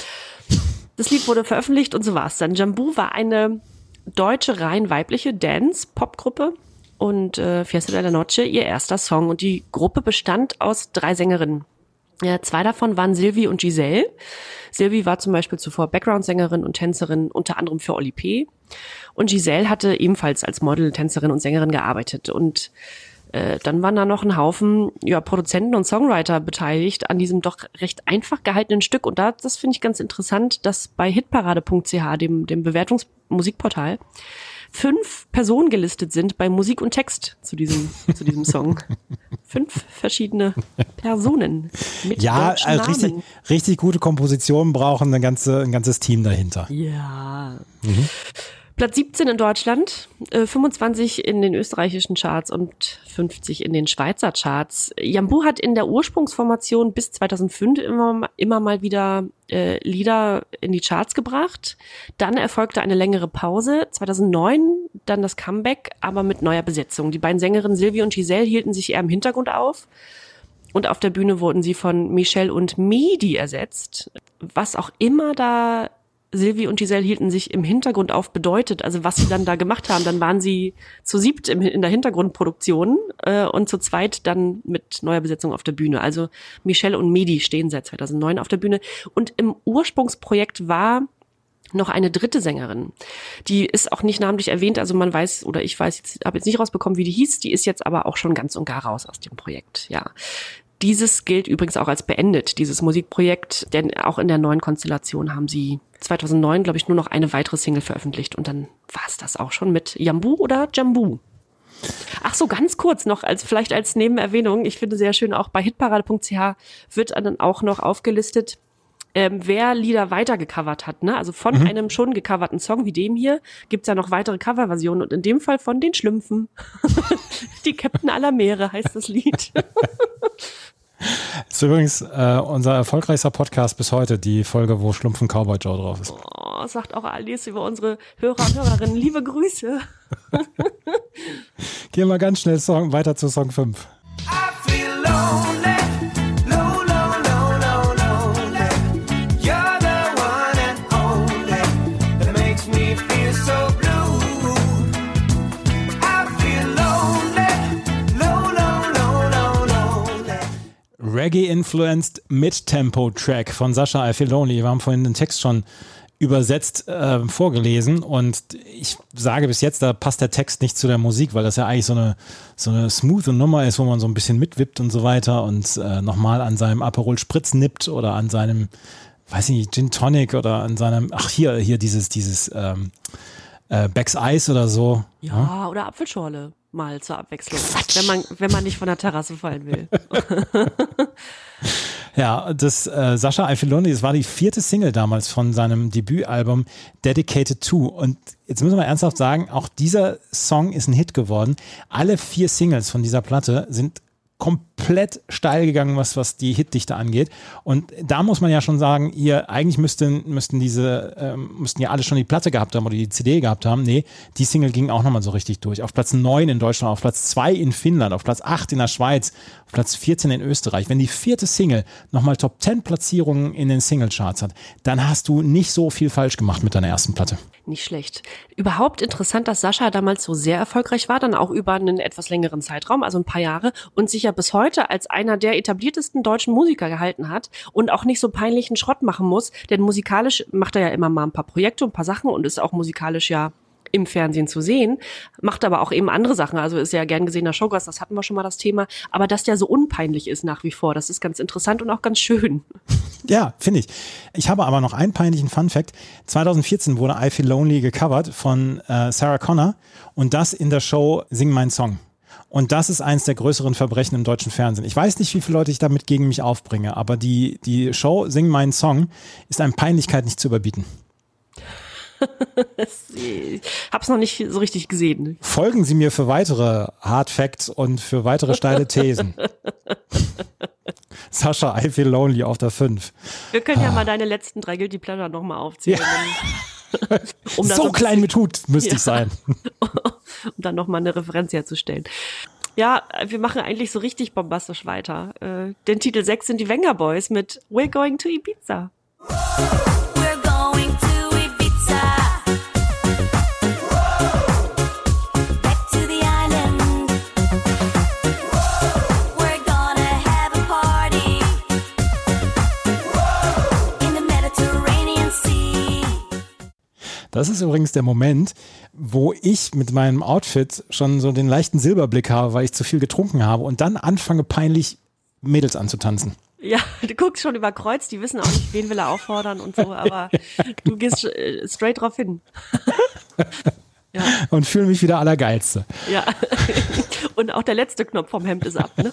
das Lied wurde veröffentlicht und so war's dann. Jambu war eine deutsche, rein weibliche Dance-Pop-Gruppe und äh, Fiesta de la Noche ihr erster Song. Und die Gruppe bestand aus drei Sängerinnen. Ja, zwei davon waren Sylvie und Giselle. Sylvie war zum Beispiel zuvor Background-Sängerin und Tänzerin, unter anderem für Oli P. Und Giselle hatte ebenfalls als Model, Tänzerin und Sängerin gearbeitet. Und äh, dann waren da noch ein Haufen ja, Produzenten und Songwriter beteiligt an diesem doch recht einfach gehaltenen Stück. Und da, das finde ich ganz interessant, dass bei hitparade punkt c h, dem, dem Bewertungsmusikportal, fünf Personen gelistet sind bei Musik und Text zu diesem, zu diesem Song. Fünf verschiedene Personen mit ja, deutschen also richtig, Namen. Richtig gute Kompositionen brauchen eine ganze, ein ganzes Team dahinter. Ja. Mhm. Platz siebzehn in Deutschland, äh, fünfundzwanzig in den österreichischen Charts und fünfzig in den Schweizer Charts. Jambu hat in der Ursprungsformation bis zweitausendfünf immer, immer mal wieder äh, Lieder in die Charts gebracht. Dann erfolgte eine längere Pause. zweitausendneun dann das Comeback, aber mit neuer Besetzung. Die beiden Sängerinnen Sylvie und Giselle hielten sich eher im Hintergrund auf. Und auf der Bühne wurden sie von Michelle und Mehdi ersetzt. Was auch immer da Sylvie und Giselle hielten sich im Hintergrund auf bedeutet, also was sie dann da gemacht haben, dann waren sie zu siebt im, in der Hintergrundproduktion äh, und zu zweit dann mit neuer Besetzung auf der Bühne. Also Michelle und Mehdi stehen seit zweitausendneun auf der Bühne und im Ursprungsprojekt war noch eine dritte Sängerin. Die ist auch nicht namentlich erwähnt, also man weiß, oder ich weiß, jetzt habe jetzt nicht rausbekommen, wie die hieß, die ist jetzt aber auch schon ganz und gar raus aus dem Projekt, ja. Dieses gilt übrigens auch als beendet, dieses Musikprojekt, denn auch in der neuen Konstellation haben sie zweitausendneun, glaube ich, nur noch eine weitere Single veröffentlicht und dann war es das auch schon mit Jambu oder Jambu. Ach so, ganz kurz noch, als vielleicht als Nebenerwähnung, ich finde sehr schön, auch bei hitparade punkt c h wird dann auch noch aufgelistet, ähm, wer Lieder weiter gecovert hat. Ne? Also von mhm. einem schon gecoverten Song wie dem hier gibt's ja noch weitere Coverversionen und in dem Fall von den Schlümpfen. Die Captain aller Meere heißt das Lied. Das ist übrigens äh, unser erfolgreichster Podcast bis heute, die Folge, wo Schlumpfen Cowboy Joe drauf ist. Oh, sagt auch Alice über unsere Hörer und Hörerinnen. Liebe Grüße. Gehen wir ganz schnell Song, weiter zu Song fünf. I feel lonely, low, low, low, low, lonely. You're the one and only that makes me feel so blue. I feel lonely, low, low, low, low, lonely. Reggae-influenced Mid-Tempo-Track von Sascha I Feel Lonely. Wir haben vorhin den Text schon übersetzt äh, vorgelesen und ich sage bis jetzt, da passt der Text nicht zu der Musik, weil das ja eigentlich so eine, so eine smooth Nummer ist, wo man so ein bisschen mitwippt und so weiter und äh, nochmal an seinem Aperol Spritz nippt oder an seinem, weiß ich nicht, Gin Tonic oder an seinem, ach hier, hier dieses, dieses ähm, äh, Becks Eis oder so. Ja, ja, oder Apfelschorle mal zur Abwechslung, wenn man, wenn man nicht von der Terrasse fallen will. Ja, das äh, Sascha I Feel Lonely, das war die vierte Single damals von seinem Debütalbum Dedicated To. Und jetzt müssen wir ernsthaft sagen, auch dieser Song ist ein Hit geworden. Alle vier Singles von dieser Platte sind komplett steil gegangen, was, was die Hitdichte angeht. Und da muss man ja schon sagen, ihr eigentlich müssten, müssten diese, ähm, müssten ja alle schon die Platte gehabt haben oder die C D gehabt haben. Nee, die Single ging auch nochmal so richtig durch. Auf Platz neun in Deutschland, auf Platz zwei in Finnland, auf Platz acht in der Schweiz, auf Platz vierzehn in Österreich. Wenn die vierte Single nochmal Top zehn Platzierungen in den Singlecharts hat, dann hast du nicht so viel falsch gemacht mit deiner ersten Platte. Nicht schlecht. Überhaupt interessant, dass Sascha damals so sehr erfolgreich war, dann auch über einen etwas längeren Zeitraum, also ein paar Jahre, und sich ja bis heute als einer der etabliertesten deutschen Musiker gehalten hat und auch nicht so peinlichen Schrott machen muss, denn musikalisch macht er ja immer mal ein paar Projekte und ein paar Sachen und ist auch musikalisch ja im Fernsehen zu sehen, macht aber auch eben andere Sachen, also ist ja gern gesehener Showgast, das hatten wir schon mal das Thema, aber dass der so unpeinlich ist nach wie vor, das ist ganz interessant und auch ganz schön. Ja, finde ich. Ich habe aber noch einen peinlichen Funfact. zwanzig vierzehn wurde I Feel Lonely gecovert von äh, Sarah Connor und das in der Show Sing Mein Song. Und das ist eins der größeren Verbrechen im deutschen Fernsehen. Ich weiß nicht, wie viele Leute ich damit gegen mich aufbringe, aber die, die Show Sing Mein Song ist an Peinlichkeit nicht zu überbieten. Ich hab's noch nicht so richtig gesehen. Folgen Sie mir für weitere Hard Facts und für weitere steile Thesen. Sascha, I Feel Lonely auf der fünf. Wir können ja mal deine letzten drei Guilty Pleasure nochmal aufzählen. Ja. Um so klein mit Hut müsste ja. ich sein. Um dann nochmal eine Referenz herzustellen. Ja, wir machen eigentlich so richtig bombastisch weiter. Äh, den Titel sechs sind die Venga Boys mit We're Going to Ibiza. We're going to Ibiza. Back to the island. We're gonna have a party in the Mediterranean Sea. Das ist übrigens der Moment, wo ich mit meinem Outfit schon so den leichten Silberblick habe, weil ich zu viel getrunken habe und dann anfange peinlich Mädels anzutanzen. Ja, du guckst schon über Kreuz, die wissen auch nicht, wen will er auffordern und so, aber du gehst äh, straight drauf hin. Ja. Und fühle mich wieder allergeilste. Ja, und auch der letzte Knopf vom Hemd ist ab, ne?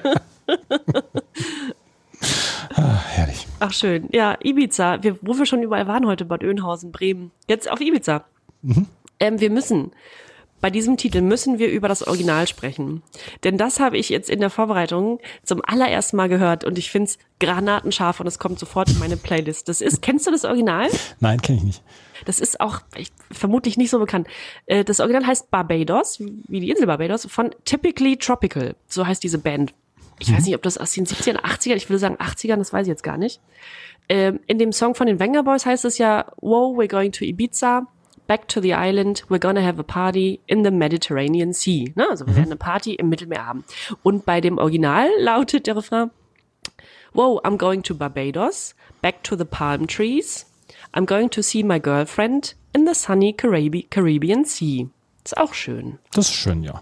Ah, herrlich. Ach schön, ja, Ibiza, wir, wo wir schon überall waren heute, Bad Oeynhausen, Bremen, jetzt auf Ibiza. Mhm. Ähm, wir müssen, bei diesem Titel müssen wir über das Original sprechen. Denn das habe ich jetzt in der Vorbereitung zum allerersten Mal gehört und ich finde es granatenscharf und es kommt sofort in meine Playlist. Das ist, kennst du das Original? Nein, kenne ich nicht. Das ist auch ich, vermutlich nicht so bekannt. Äh, das Original heißt Barbados, wie die Insel Barbados, von Typically Tropical. So heißt diese Band. Ich mhm. weiß nicht, ob das aus den siebzigern, achtzigern, ich würde sagen achtzigern, das weiß ich jetzt gar nicht. Ähm, in dem Song von den Venga Boys heißt es ja, Whoa, we're going to Ibiza. Back to the island, we're gonna have a party in the Mediterranean Sea. Ne? Also wir werden eine Party im Mittelmeer haben. Und bei dem Original lautet der Refrain, Wow, I'm going to Barbados, back to the palm trees. I'm going to see my girlfriend in the sunny Carabi- Caribbean Sea. Ist auch schön. Das ist schön, ja.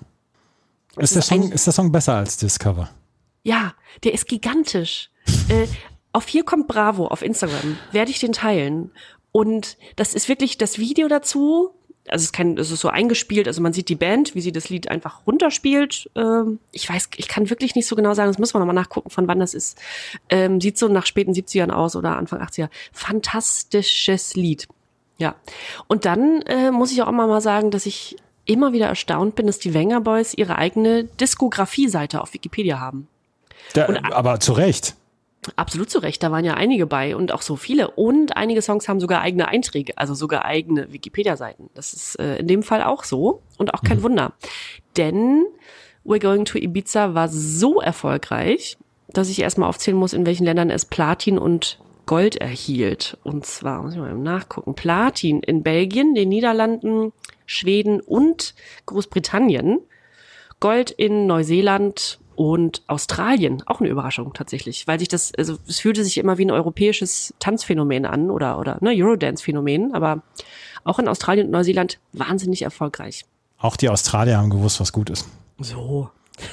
Ist der, Song, ist der Song besser als Discover? Ja, der ist gigantisch. äh, auf hier kommt Bravo auf Instagram. Werde ich den teilen. Und das ist wirklich das Video dazu, also es ist, kein, es ist so eingespielt, also man sieht die Band, wie sie das Lied einfach runterspielt. Ähm, ich weiß, ich kann wirklich nicht so genau sagen, das müssen wir nochmal nachgucken, von wann das ist. Ähm, sieht so nach späten siebzigern aus oder Anfang achtziger. Fantastisches Lied. Ja. Und dann äh, muss ich auch immer mal sagen, dass ich immer wieder erstaunt bin, dass die Venga Boys ihre eigene Diskografie-Seite auf Wikipedia haben. Der, Und, aber zu Recht. Absolut zu Recht, da waren ja einige bei und auch so viele. Und einige Songs haben sogar eigene Einträge, also sogar eigene Wikipedia-Seiten. Das ist äh, in dem Fall auch so und auch kein mhm. Wunder. Denn We're Going to Ibiza war so erfolgreich, dass ich erstmal aufzählen muss, in welchen Ländern es Platin und Gold erhielt. Und zwar, muss ich mal nachgucken, Platin in Belgien, den Niederlanden, Schweden und Großbritannien, Gold in Neuseeland und Australien, auch eine Überraschung tatsächlich, weil sich das, also es fühlte sich immer wie ein europäisches Tanzphänomen an oder oder ne Eurodance-Phänomen, aber auch in Australien und Neuseeland wahnsinnig erfolgreich. Auch die Australier haben gewusst, was gut ist. So.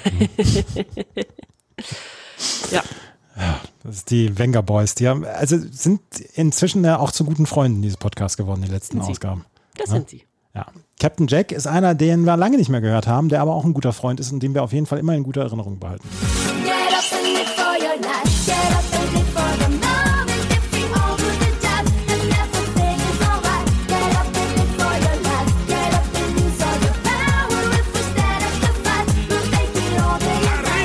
Ja. Ja, das ist die Venga Boys. Die haben, also sind inzwischen ja auch zu guten Freunden dieses Podcast geworden, die letzten sind Ausgaben. Das ja? sind sie. Ja. Captain Jack ist einer, den wir lange nicht mehr gehört haben, der aber auch ein guter Freund ist und den wir auf jeden Fall immer in guter Erinnerung behalten. Get up and live for your life. Get up and live for the moment. If we all do the job, then everything is alright. Get up and live for your life. Get up and use all your power. If we stand up to fight, we'll take it all day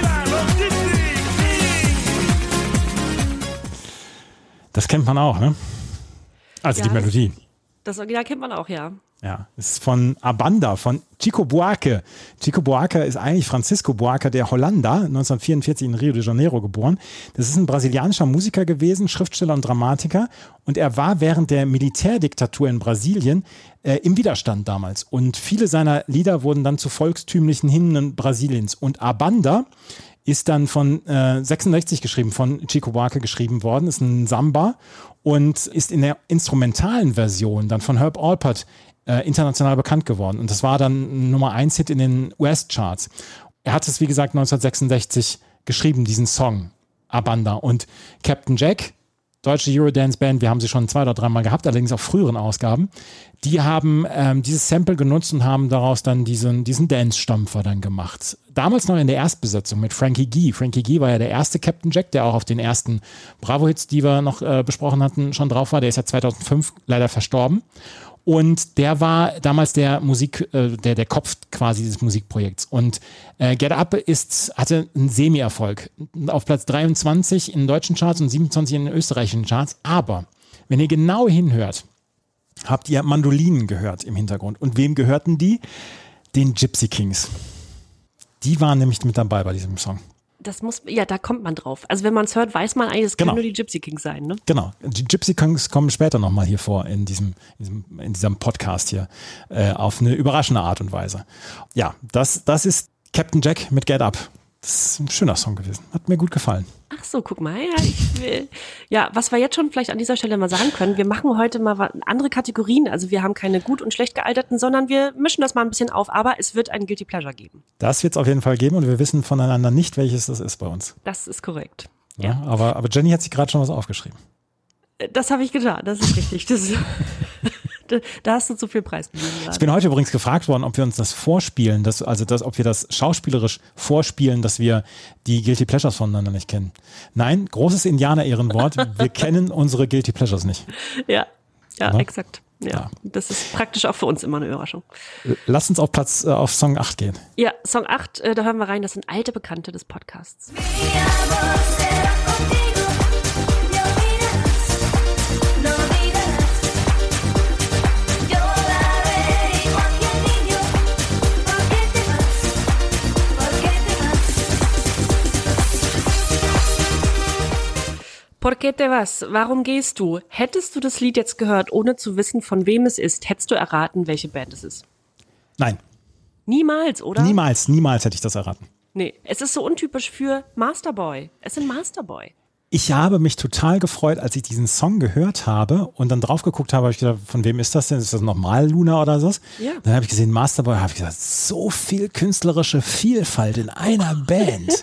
and night. Das kennt man auch, ne? Also Ja, die Melodie. Das Original kennt man auch, ja. Ja, ist von Abanda, von Chico Buarque. Chico Buarque ist eigentlich Francisco Buarque, der Holländer, neunzehnhundertvierundvierzig in Rio de Janeiro geboren. Das ist ein brasilianischer Musiker gewesen, Schriftsteller und Dramatiker. Und er war während der Militärdiktatur in Brasilien äh, im Widerstand damals. Und viele seiner Lieder wurden dann zu volkstümlichen Hymnen Brasiliens. Und Abanda ist dann von äh, sechsundsechzig geschrieben, von Chico Buarque geschrieben worden, ist ein Samba und ist in der instrumentalen Version dann von Herb Alpert äh, international bekannt geworden. Und das war dann ein Nummer eins Hit in den U S-Charts. Er hat es, wie gesagt, neunzehnhundertsechsundsechzig geschrieben, diesen Song, Abanda. Und Captain Jack, deutsche Eurodance-Band, wir haben sie schon zwei oder dreimal gehabt, allerdings auf früheren Ausgaben, die haben ähm, dieses Sample genutzt und haben daraus dann diesen, diesen Dance-Stampfer dann gemacht. Damals noch in der Erstbesetzung mit Frankie Guy. Frankie Guy war ja der erste Captain Jack, der auch auf den ersten Bravo-Hits, die wir noch äh, besprochen hatten, schon drauf war. Der ist ja zweitausendfünf leider verstorben. Und der war damals der Musik, äh, der, der Kopf quasi dieses Musikprojekts. Und äh, Get Up ist, hatte einen Semi-Erfolg. Auf Platz dreiundzwanzig in den deutschen Charts und siebenundzwanzig in den österreichischen Charts. Aber wenn ihr genau hinhört, habt ihr Mandolinen gehört im Hintergrund. Und wem gehörten die? Den Gypsy Kings. Die waren nämlich mit dabei bei diesem Song. Das muss, ja, da kommt man drauf. Also wenn man es hört, weiß man eigentlich, es Genau. können nur die Gypsy Kings sein, ne? Genau. Die Gypsy Kings kommen später nochmal hier vor in diesem, diesem, in diesem Podcast hier äh, auf eine überraschende Art und Weise. Ja, das, das ist Captain Jack mit Get Up. Das ist ein schöner Song gewesen. Hat mir gut gefallen. Ach so, guck mal. Ja, ich will, ja, was wir jetzt schon vielleicht an dieser Stelle mal sagen können, wir machen heute mal wa- andere Kategorien. Also wir haben keine gut und schlecht gealterten, sondern wir mischen das mal ein bisschen auf. Aber es wird ein Guilty Pleasure geben. Das wird es auf jeden Fall geben und wir wissen voneinander nicht, welches das ist bei uns. Das ist korrekt. Ja, aber, aber Jenny hat sich gerade schon was aufgeschrieben. Das habe ich getan, das ist richtig. Das, da, da hast du zu viel Preis gegeben Ich gerade. bin heute übrigens gefragt worden, ob wir uns das vorspielen, dass, also das, ob wir das schauspielerisch vorspielen, dass wir die Guilty Pleasures voneinander nicht kennen. Nein, großes Indianer-Ehrenwort, wir kennen unsere Guilty Pleasures nicht. Ja, ja, Ne? exakt. Ja. Ja. Das ist praktisch auch für uns immer eine Überraschung. Lass uns auf Platz, äh, auf Song acht gehen. Ja, Song acht, äh, da hören wir rein, das sind alte Bekannte des Podcasts. Mi amor será contigo, me olvidarás, no olvidarás. Lloraré igual que el niño, porque te vas, porque te vas. Por qué te vas? Warum gehst du? Hättest du das Lied jetzt gehört, ohne zu wissen, von wem es ist, hättest du erraten, welche Band es ist? Nein, Niemals, oder? niemals, niemals hätte ich das erraten. Nee, es ist so untypisch für Masterboy. Es sind Masterboy. Ich habe mich total gefreut, als ich diesen Song gehört habe und dann drauf geguckt habe, habe ich gedacht, von wem ist das denn? Ist das nochmal Luna oder so? Ja. Dann habe ich gesehen, Masterboy, habe ich gesagt, so viel künstlerische Vielfalt in einer Band.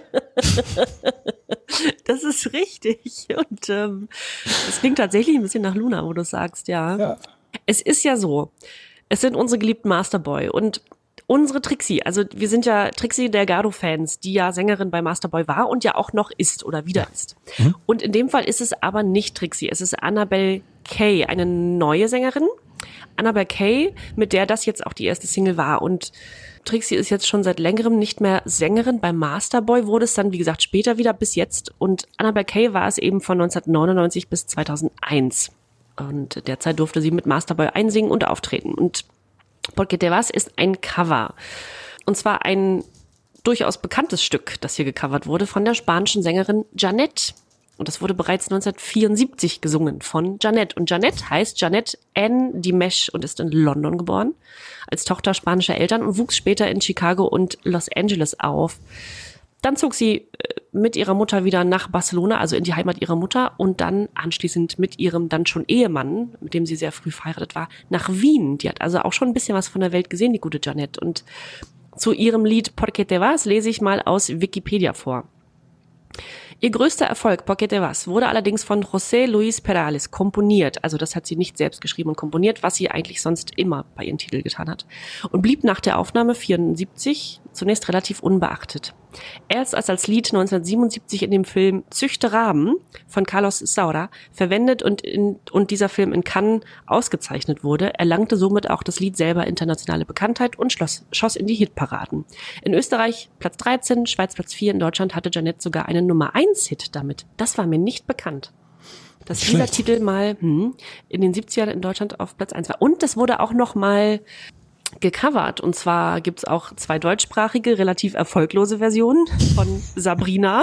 Das ist richtig. Und ähm, es klingt tatsächlich ein bisschen nach Luna, wo du sagst, ja. Ja. Es ist ja so, es sind unsere geliebten Masterboy und unsere Trixie, also wir sind ja Trixie Delgado-Fans, die ja Sängerin bei Masterboy war und ja auch noch ist oder wieder ist. Mhm. Und in dem Fall ist es aber nicht Trixie, es ist Annabelle Kay, eine neue Sängerin. Annabelle Kay, mit der das jetzt auch die erste Single war. Und Trixie ist jetzt schon seit längerem nicht mehr Sängerin. Bei Masterboy wurde es dann, wie gesagt, später wieder bis jetzt. Und Annabelle Kay war es eben von neunzehnhundertneunundneunzig bis zweitausendeins. Und derzeit durfte sie mit Masterboy einsingen und auftreten. Und Porque te vas ist ein Cover. Und zwar ein durchaus bekanntes Stück, das hier gecovert wurde von der spanischen Sängerin Janet. Und das wurde bereits neunzehnhundertvierundsiebzig gesungen von Janet. Und Janet heißt Janet Ann Dimesh und ist in London geboren, als Tochter spanischer Eltern und wuchs später in Chicago und Los Angeles auf. Dann zog sie mit ihrer Mutter wieder nach Barcelona, also in die Heimat ihrer Mutter, und dann anschließend mit ihrem dann schon Ehemann, mit dem sie sehr früh verheiratet war, nach Wien. Die hat also auch schon ein bisschen was von der Welt gesehen, die gute Janet. Und zu ihrem Lied Porque te vas lese ich mal aus Wikipedia vor. Ihr größter Erfolg, Porque te vas, wurde allerdings von José Luis Perales komponiert. Also das hat sie nicht selbst geschrieben und komponiert, was sie eigentlich sonst immer bei ihren Titeln getan hat. Und blieb nach der Aufnahme vierundsiebzig zunächst relativ unbeachtet. Erst als als Lied neunzehnhundertsiebenundsiebzig in dem Film Züchte Raben von Carlos Saura verwendet und, in, und dieser Film in Cannes ausgezeichnet wurde, erlangte somit auch das Lied selber internationale Bekanntheit und schloss, schoss in die Hitparaden. In Österreich Platz dreizehn, Schweiz Platz vier, in Deutschland hatte Janet sogar einen Nummer eins Hit damit. Das war mir nicht bekannt. Dass dieser Schlecht. Titel mal hm, in den siebzigern in Deutschland auf Platz eins war. Und das wurde auch noch mal gecovert. Und zwar gibt's auch zwei deutschsprachige, relativ erfolglose Versionen von Sabrina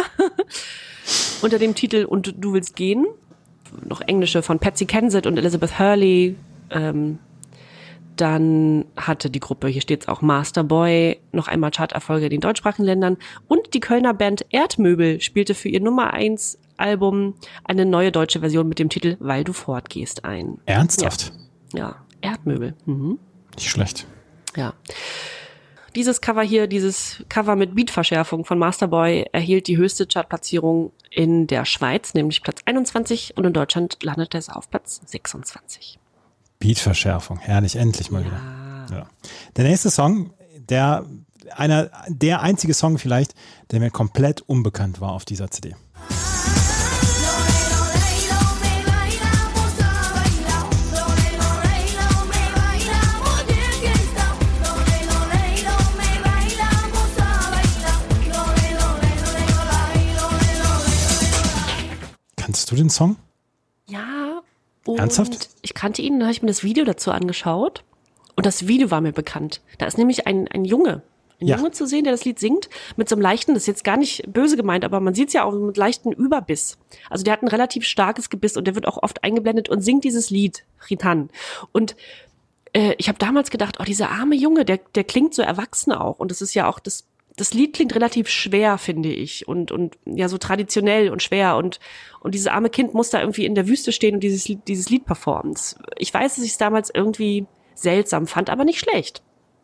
unter dem Titel Und du willst gehen. Noch englische von Patsy Kensit und Elizabeth Hurley. Ähm, dann hatte die Gruppe, hier steht's auch, Masterboy, noch einmal Charterfolge in den deutschsprachigen Ländern. Und die Kölner Band Erdmöbel spielte für ihr Nummer eins Album eine neue deutsche Version mit dem Titel Weil du fortgehst ein. Ernsthaft? Ja, Erdmöbel. Mhm. Nicht schlecht. Ja. Dieses Cover hier, dieses Cover mit Beatverschärfung von Masterboy erhielt die höchste Chartplatzierung in der Schweiz, nämlich Platz einundzwanzig, und in Deutschland landete es auf Platz sechsundzwanzig. Beatverschärfung, herrlich, endlich mal wieder. Ja. Der nächste Song, der einer, der einzige Song vielleicht, der mir komplett unbekannt war auf dieser C D. Lo, lo, lo, lo, me bailamos a bailar. Lo, lo, lo, lo, du den Song? Ja. Und Ernsthaft? ich kannte ihn, da habe ich mir das Video dazu angeschaut. Und das Video war mir bekannt. Da ist nämlich ein, ein Junge, ein Ja. Junge zu sehen, der das Lied singt, mit so einem leichten, das ist jetzt gar nicht böse gemeint, aber man sieht es ja auch mit leichten Überbiss. Also der hat ein relativ starkes Gebiss und der wird auch oft eingeblendet und singt dieses Lied, Ritan. Und äh, ich habe damals gedacht, oh, dieser arme Junge, der, der klingt so erwachsen auch. Und das ist ja auch, das, das Lied klingt relativ schwer, finde ich. Und, und ja, so traditionell und schwer. Und, und dieses arme Kind muss da irgendwie in der Wüste stehen und dieses, Lied- dieses Lied performen. Ich weiß, dass ich es damals irgendwie seltsam fand, aber nicht schlecht.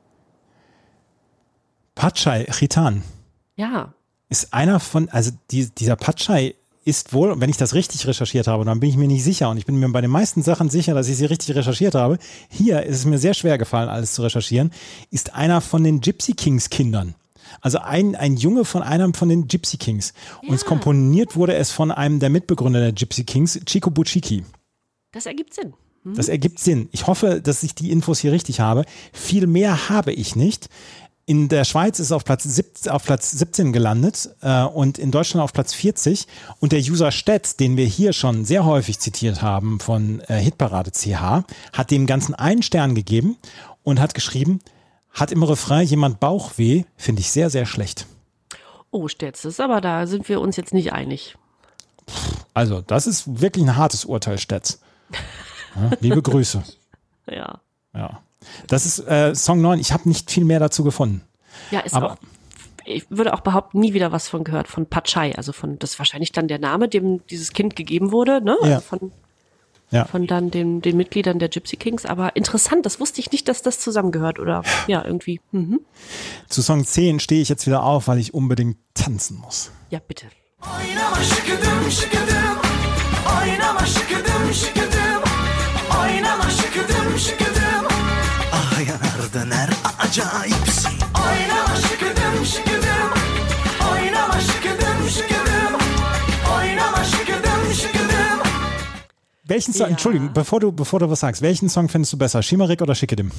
Patschai Ritan Ja. ist einer von, also die, dieser Patschai ist wohl, wenn ich das richtig recherchiert habe, dann bin ich mir nicht sicher und ich bin mir bei den meisten Sachen sicher, dass ich sie richtig recherchiert habe. Hier ist es mir sehr schwer gefallen, alles zu recherchieren, ist einer von den Gypsy Kings Kindern. Also ein, ein Junge von einem von den Gypsy Kings. Und es komponiert wurde es von einem der Mitbegründer der Gypsy Kings, Chico Buciki. Das ergibt Sinn. Das ergibt Sinn. Ich hoffe, dass ich die Infos hier richtig habe. Viel mehr habe ich nicht. In der Schweiz ist es auf Platz, siebzehn, auf Platz siebzehn gelandet äh, und in Deutschland auf Platz vierzig. Und der User Stett, den wir hier schon sehr häufig zitiert haben von äh, Hitparade Punkt c h, hat dem Ganzen einen Stern gegeben und hat geschrieben, hat im Refrain jemand Bauchweh, finde ich sehr, sehr schlecht. Oh, Stetz, das ist aber da sind wir uns jetzt nicht einig. Also das ist wirklich ein hartes Urteil, Stetz. Ja, liebe Grüße. Ja. Ja. Das ist äh, Song neun. Ich habe nicht viel mehr dazu gefunden. Ja, ist Aber- auch. Ich würde auch behaupten, nie wieder was von gehört, von Patschai. Also von, das ist wahrscheinlich dann der Name, dem dieses Kind gegeben wurde, ne? Ja. Also von, Ja. von dann den, den Mitgliedern der Gypsy Kings. Aber interessant, das wusste ich nicht, dass das zusammengehört oder ja, irgendwie. Mhm. Zu Song zehn stehe ich jetzt wieder auf, weil ich unbedingt tanzen muss. Ja, bitte. Oynama şıkıdım şıkıdım Oynama şıkıdım şıkıdım Oynama şıkıdım şıkıdım Ah yanar döner acayipsin Oynama şıkıdım şıkıdım Oynama şıkıdım şıkıdım Oynama şıkıdım şıkıdım Welchen Song, Ja. Entschuldigung, bevor du, bevor du was sagst, welchen Song findest du besser, Schimarik oder Schickedim?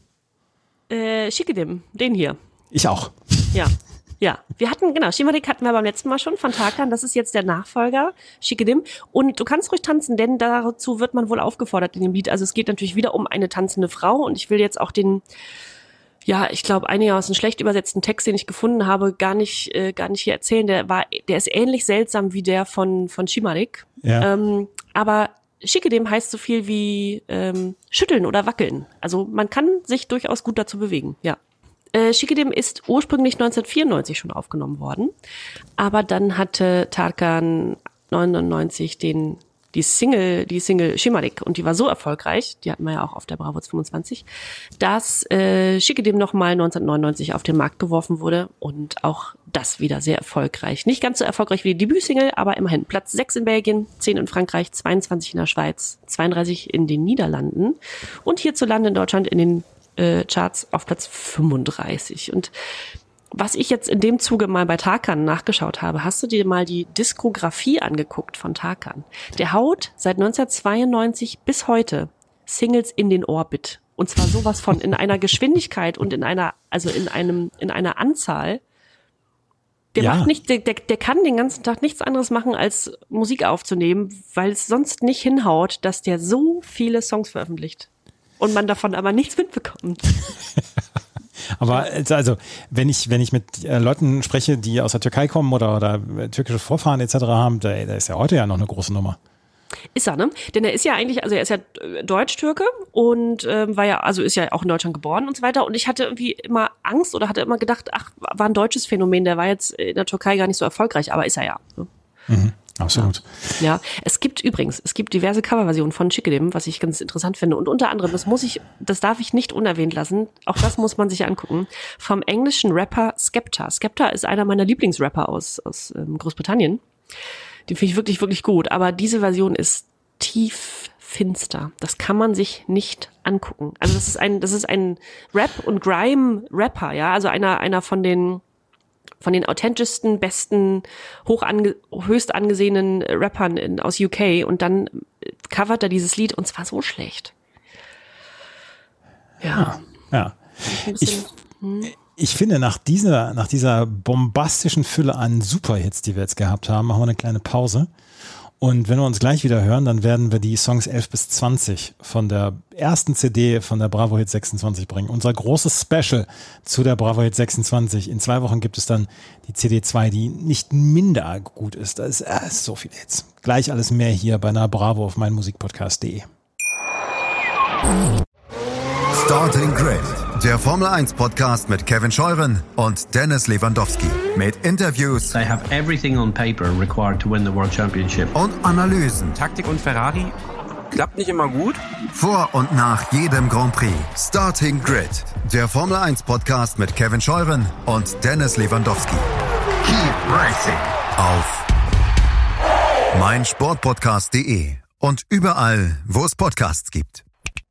Äh, Schickedim, den hier. Ich auch. Ja. Ja, wir hatten, genau, Schimarik hatten wir beim letzten Mal schon von Tarkan, das ist jetzt der Nachfolger, Schickedim. Und du kannst ruhig tanzen, denn dazu wird man wohl aufgefordert in dem Lied. Also es geht natürlich wieder um eine tanzende Frau und ich will jetzt auch den, ja, ich glaube, einigermaßen schlecht übersetzten Text, den ich gefunden habe, gar nicht, äh, gar nicht hier erzählen. Der war, der ist ähnlich seltsam wie der von, von Schimarik. Ja. Ähm, aber Schickedim heißt so viel wie ähm, schütteln oder wackeln. Also man kann sich durchaus gut dazu bewegen, ja. Äh, Schickedim ist ursprünglich neunzehnhundertvierundneunzig schon aufgenommen worden, aber dann hatte Tarkan neunundneunzig den die Single, die Single Schimarik und die war so erfolgreich, die hatten wir ja auch auf der Bravo fünfundzwanzig, dass äh, Schickedim nochmal neunzehnhundertneunundneunzig auf den Markt geworfen wurde und auch das wieder sehr erfolgreich. Nicht ganz so erfolgreich wie die Debütsingle, aber immerhin Platz sechs in Belgien, zehn in Frankreich, zweiundzwanzig in der Schweiz, zweiunddreißig in den Niederlanden und hierzulande in Deutschland in den äh, Charts auf Platz fünfunddreißig. Und was ich jetzt in dem Zuge mal bei Tarkan nachgeschaut habe, hast du dir mal die Diskografie angeguckt von Tarkan? Der haut seit neunzehnhundertzweiundneunzig bis heute Singles in den Orbit. Und zwar sowas von in einer Geschwindigkeit und in einer, also in einem, in einer Anzahl. Der Ja. macht nicht, der, der, der kann den ganzen Tag nichts anderes machen, als Musik aufzunehmen, weil es sonst nicht hinhaut, dass der so viele Songs veröffentlicht. Und man davon aber nichts mitbekommt. Aber also, wenn ich, wenn ich mit äh, Leuten spreche, die aus der Türkei kommen oder, oder äh, türkische Vorfahren et cetera haben, da, da ist ja heute ja noch eine große Nummer. Ist er, ne? Denn er ist ja eigentlich, also er ist ja äh, Deutsch-Türke und ähm, war ja, also ist ja auch in Deutschland geboren und so weiter. Und ich hatte irgendwie immer Angst oder hatte immer gedacht, ach, war ein deutsches Phänomen, der war jetzt in der Türkei gar nicht so erfolgreich, aber ist er ja. Ne? Mhm, absolut. Ja, es gibt übrigens, es gibt diverse Coverversionen von Schickedim, was ich ganz interessant finde. Und unter anderem, das muss ich, das darf ich nicht unerwähnt lassen, auch das muss man sich angucken, vom englischen Rapper Skepta. Skepta ist einer meiner Lieblingsrapper aus, aus ähm, Großbritannien. Den finde ich wirklich, wirklich gut. Aber diese Version ist tief finster. Das kann man sich nicht angucken. Also das ist ein, das ist ein Rap- und Grime-Rapper, ja. Also einer, einer von den, von den authentischsten, besten, hoch ange, höchst angesehenen Rappern in, aus U K. Und dann covert er dieses Lied und zwar so schlecht. Ja. Ja. Ein Ich, bisschen, ich finde, nach dieser, nach dieser bombastischen Fülle an Superhits, die wir jetzt gehabt haben, machen wir eine kleine Pause Und wenn wir uns gleich wieder hören, dann werden wir die Songs elf bis zwanzig von der ersten C D von der Bravo Hits sechsundzwanzig bringen. Unser großes Special zu der Bravo Hits sechsundzwanzig. In zwei Wochen gibt es dann die C D zwei, die nicht minder gut ist. Da ist, äh, ist so viel Hits. Gleich alles mehr hier bei einer Bravo auf meinmusikpodcast punkt de. Starting Grid, der Formel eins Podcast mit Kevin Scheuren und Dennis Lewandowski. Mit Interviews They have everything on paper required to win the World Championship. und Analysen Taktik und Ferrari klappt nicht immer gut. vor und nach jedem Grand Prix. Starting Grid, der Formel eins Podcast mit Kevin Scheuren und Dennis Lewandowski. Keep racing auf meinsportpodcast punkt de und überall, wo es Podcasts gibt.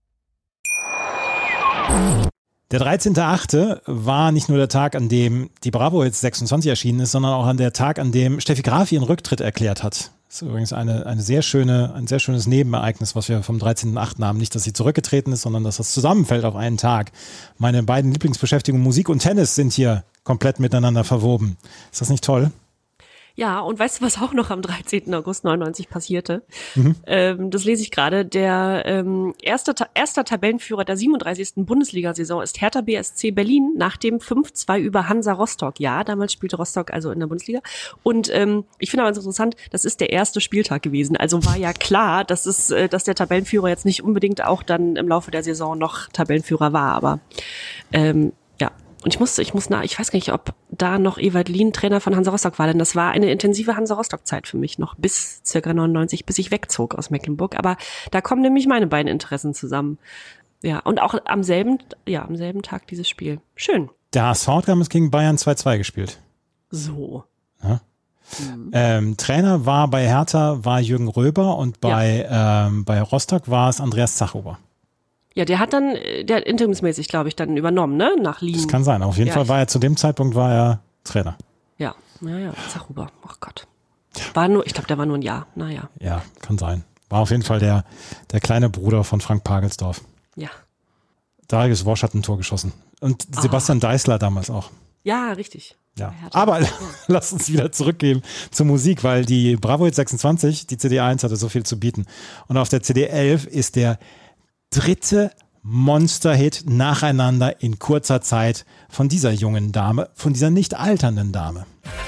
Der dreizehnter achte war nicht nur der Tag, an dem die Bravo Hits sechsundzwanzig erschienen ist, sondern auch an der Tag, an dem Steffi Graf ihren Rücktritt erklärt hat. Das ist übrigens eine, eine sehr schöne, ein sehr schönes Nebenereignis, was wir vom dreizehnten achten haben. Nicht, dass sie zurückgetreten ist, sondern dass das zusammenfällt auf einen Tag. Meine beiden Lieblingsbeschäftigungen, Musik und Tennis, sind hier komplett miteinander verwoben. Ist das nicht toll? Ja, und weißt du, was auch noch am dreizehnten August neunundneunzig passierte? Mhm. Ähm, das lese ich gerade. Der ähm, erste, Ta- erster Tabellenführer der siebenunddreißigsten Bundesliga-Saison ist Hertha B S C Berlin nach dem fünf zwei über Hansa Rostock. Ja, damals spielte Rostock also in der Bundesliga. Und ähm, ich finde aber ganz interessant, das ist der erste Spieltag gewesen. Also war ja klar, dass, es, äh, dass der Tabellenführer jetzt nicht unbedingt auch dann im Laufe der Saison noch Tabellenführer war. Aber ähm, ja, und ich muss, ich muss nach, ich weiß gar nicht, ob da noch Ewald Lien Trainer von Hansa Rostock war, denn das war eine intensive Hansa Rostock-Zeit für mich noch bis circa neunundneunzig, bis ich wegzog aus Mecklenburg. Aber da kommen nämlich meine beiden Interessen zusammen. Ja, und auch am selben, ja, am selben Tag dieses Spiel. Schön. Der H S V hat damals gegen Bayern zwei zwei gespielt. So. Ja. Mhm. Ähm, Trainer war bei Hertha war Jürgen Röber und bei, ja. ähm, bei Rostock war es Andreas Zachober. Ja, der hat dann, der hat interimsmäßig, glaube ich, dann übernommen, ne? Nach Lien. Das kann sein. Auf jeden ja, Fall war er zu dem Zeitpunkt war er Trainer. Ja, ja, ja. Zachuber. Ach Gott. War nur, ich glaube, der war nur ein Jahr. Naja. Ja, kann sein. War auf jeden Fall der, der kleine Bruder von Frank Pagelsdorf. Ja. Darius Wosch hat ein Tor geschossen. Und Sebastian oh. Deißler damals auch. Ja, richtig. Ja. Aber ja. Lass uns wieder zurückgehen zur Musik, weil die Bravo Hits sechsundzwanzig, die C D eins hatte so viel zu bieten. Und auf der C D elf ist der dritte Monster-Hit nacheinander in kurzer Zeit von dieser jungen Dame, von dieser nicht alternden Dame.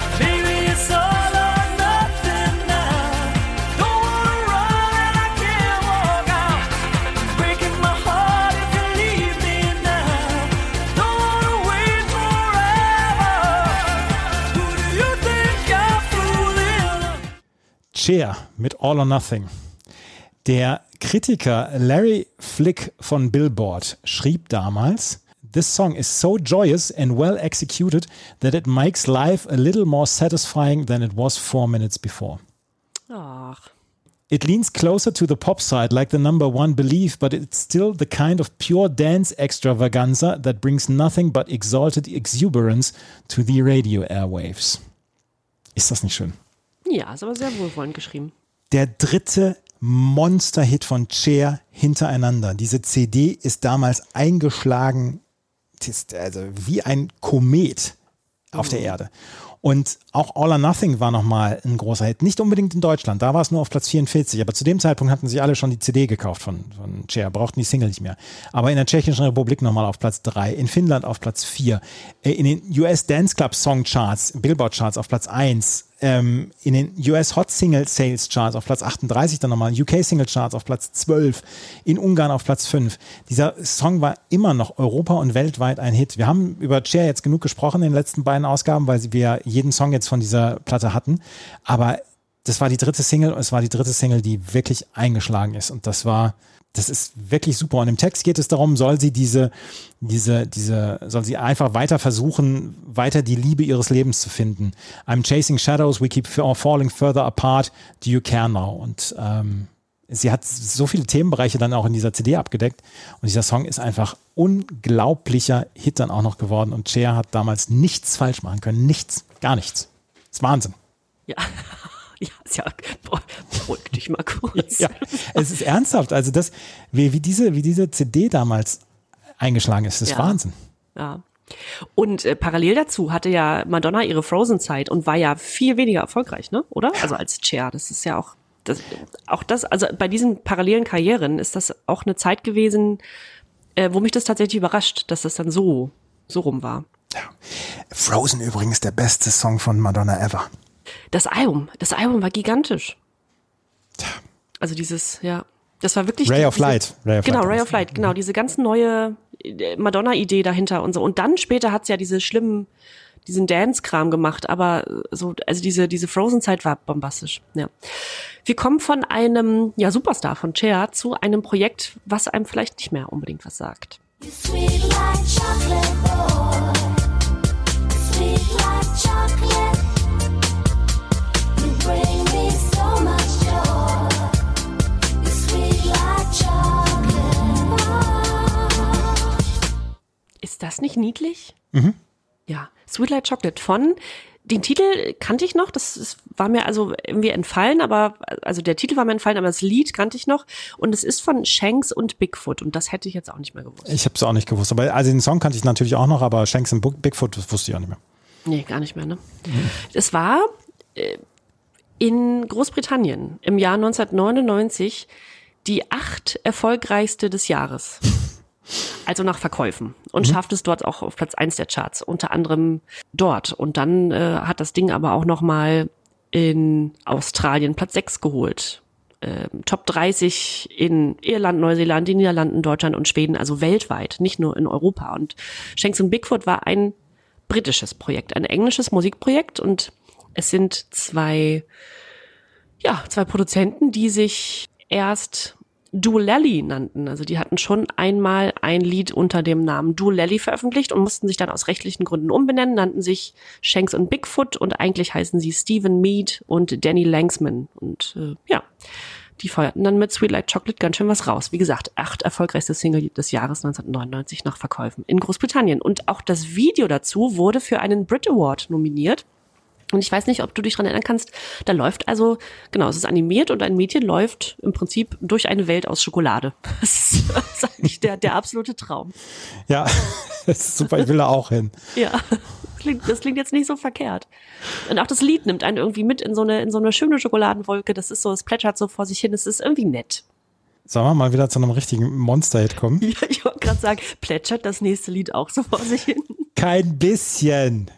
Cher mit All or Nothing. Der Kritiker Larry Flick von Billboard schrieb damals, "This song is so joyous and well executed that it makes life a little more satisfying than it was four minutes before." Ach. It leans closer to the pop side like the number one Believe, but it's still the kind of pure dance extravaganza that brings nothing but exalted exuberance to the radio airwaves. Ist das nicht schön? Ja, ist aber sehr wohlwollend geschrieben. Der dritte Monster-Hit von Cher hintereinander. Diese C D ist damals eingeschlagen, ist also wie ein Komet auf der Erde. Und auch All or Nothing war nochmal ein großer Hit. Nicht unbedingt in Deutschland, da war es nur auf Platz vierundvierzig. Aber zu dem Zeitpunkt hatten sich alle schon die C D gekauft von, von Cher, brauchten die Single nicht mehr. Aber in der Tschechischen Republik nochmal auf Platz drei, in Finnland auf Platz vier, in den U S Dance Club Song Charts, Billboard Charts auf Platz eins, in den U S Hot Single Sales Charts auf Platz achtunddreißig, dann nochmal U K Single Charts auf Platz zwölf, in Ungarn auf Platz fünf. Dieser Song war immer noch europa- und weltweit ein Hit. Wir haben über Cher jetzt genug gesprochen in den letzten beiden Ausgaben, weil wir jeden Song jetzt von dieser Platte hatten. Aber das war die dritte Single und es war die dritte Single, die wirklich eingeschlagen ist. Und das war, das ist wirklich super. Und im Text geht es darum, soll sie diese, diese, diese, soll sie einfach weiter versuchen, weiter die Liebe ihres Lebens zu finden. I'm chasing shadows, we keep falling further apart, do you care now? Und ähm, sie hat so viele Themenbereiche dann auch in dieser C D abgedeckt. Und dieser Song ist einfach unglaublicher Hit dann auch noch geworden. Und Cher hat damals nichts falsch machen können. Nichts, gar nichts. Das ist Wahnsinn. Ja. Ja, ist ja, boah, beruhig dich mal kurz. Ja, es ist ernsthaft. Also das, wie, wie, diese, wie diese C D damals eingeschlagen ist, das ist ja. Wahnsinn. Ja. Und äh, parallel dazu hatte ja Madonna ihre Frozen-Zeit und war ja viel weniger erfolgreich, ne? Oder? Also als Cher. Das ist ja auch das, auch das, also bei diesen parallelen Karrieren ist das auch eine Zeit gewesen, äh, wo mich das tatsächlich überrascht, dass das dann so, so rum war. Ja. Frozen übrigens der beste Song von Madonna ever. Das Album, das Album war gigantisch. Tja. Also dieses, ja, das war wirklich Ray die, of diese, Light. Ray of genau, Light. Ray of Light, genau, diese ganz neue Madonna-Idee dahinter und so. Und dann später hat's ja diese schlimmen, diesen Dance-Kram gemacht, aber so, also diese, diese Frozen-Zeit war bombastisch, ja. Wir kommen von einem, ja, Superstar von Cher zu einem Projekt, was einem vielleicht nicht mehr unbedingt was sagt. You sweet like chocolate, boy. Sweet like chocolate. You bring me so much joy. You sweet like chocolate, boy. Ist das nicht niedlich? Mhm. Ja, Sweet Like Chocolate von, den Titel kannte ich noch, das ist, war mir also irgendwie entfallen, aber, also der Titel war mir entfallen, aber das Lied kannte ich noch und es ist von Shanks und Bigfoot und das hätte ich jetzt auch nicht mehr gewusst. Ich habe es auch nicht gewusst, aber also den Song kannte ich natürlich auch noch, aber Shanks und Bigfoot, das wusste ich auch nicht mehr. Nee, gar nicht mehr, ne? Mhm. Es war äh, in Großbritannien im Jahr neunzehnhundertneunundneunzig die acht erfolgreichste des Jahres. Also nach Verkäufen und mhm. schafft es dort auch auf Platz eins der Charts, unter anderem dort. Und dann äh, hat das Ding aber auch nochmal in Australien Platz sechs geholt. Ähm, Top dreißig in Irland, Neuseeland, den Niederlanden, Deutschland und Schweden, also weltweit, nicht nur in Europa. Und Shanks und Bigfoot war ein britisches Projekt, ein englisches Musikprojekt und es sind zwei, ja, zwei Produzenten, die sich erst Doolally nannten. Also die hatten schon einmal ein Lied unter dem Namen Doolally veröffentlicht und mussten sich dann aus rechtlichen Gründen umbenennen, nannten sich Shanks und Bigfoot und eigentlich heißen sie Stephen Mead und Danny Langsman. Und äh, ja, die feuerten dann mit Sweet Like Chocolate ganz schön was raus. Wie gesagt, acht erfolgreichste Single des Jahres neunzehnhundertneunundneunzig nach Verkäufen in Großbritannien. Und auch das Video dazu wurde für einen Brit Award nominiert. Und ich weiß nicht, ob du dich daran erinnern kannst, da läuft also, genau, es ist animiert und ein Mädchen läuft im Prinzip durch eine Welt aus Schokolade. Das ist, das ist eigentlich der, der absolute Traum. Ja, das ist super, ich will da auch hin. Ja, das klingt, das klingt jetzt nicht so verkehrt. Und auch das Lied nimmt einen irgendwie mit in so eine, in so eine schöne Schokoladenwolke. Das ist so, es plätschert so vor sich hin, es ist irgendwie nett. Sollen wir mal wieder zu einem richtigen Monster-Hit kommen? Ja, ich wollte gerade sagen, plätschert das nächste Lied auch so vor sich hin? Kein bisschen.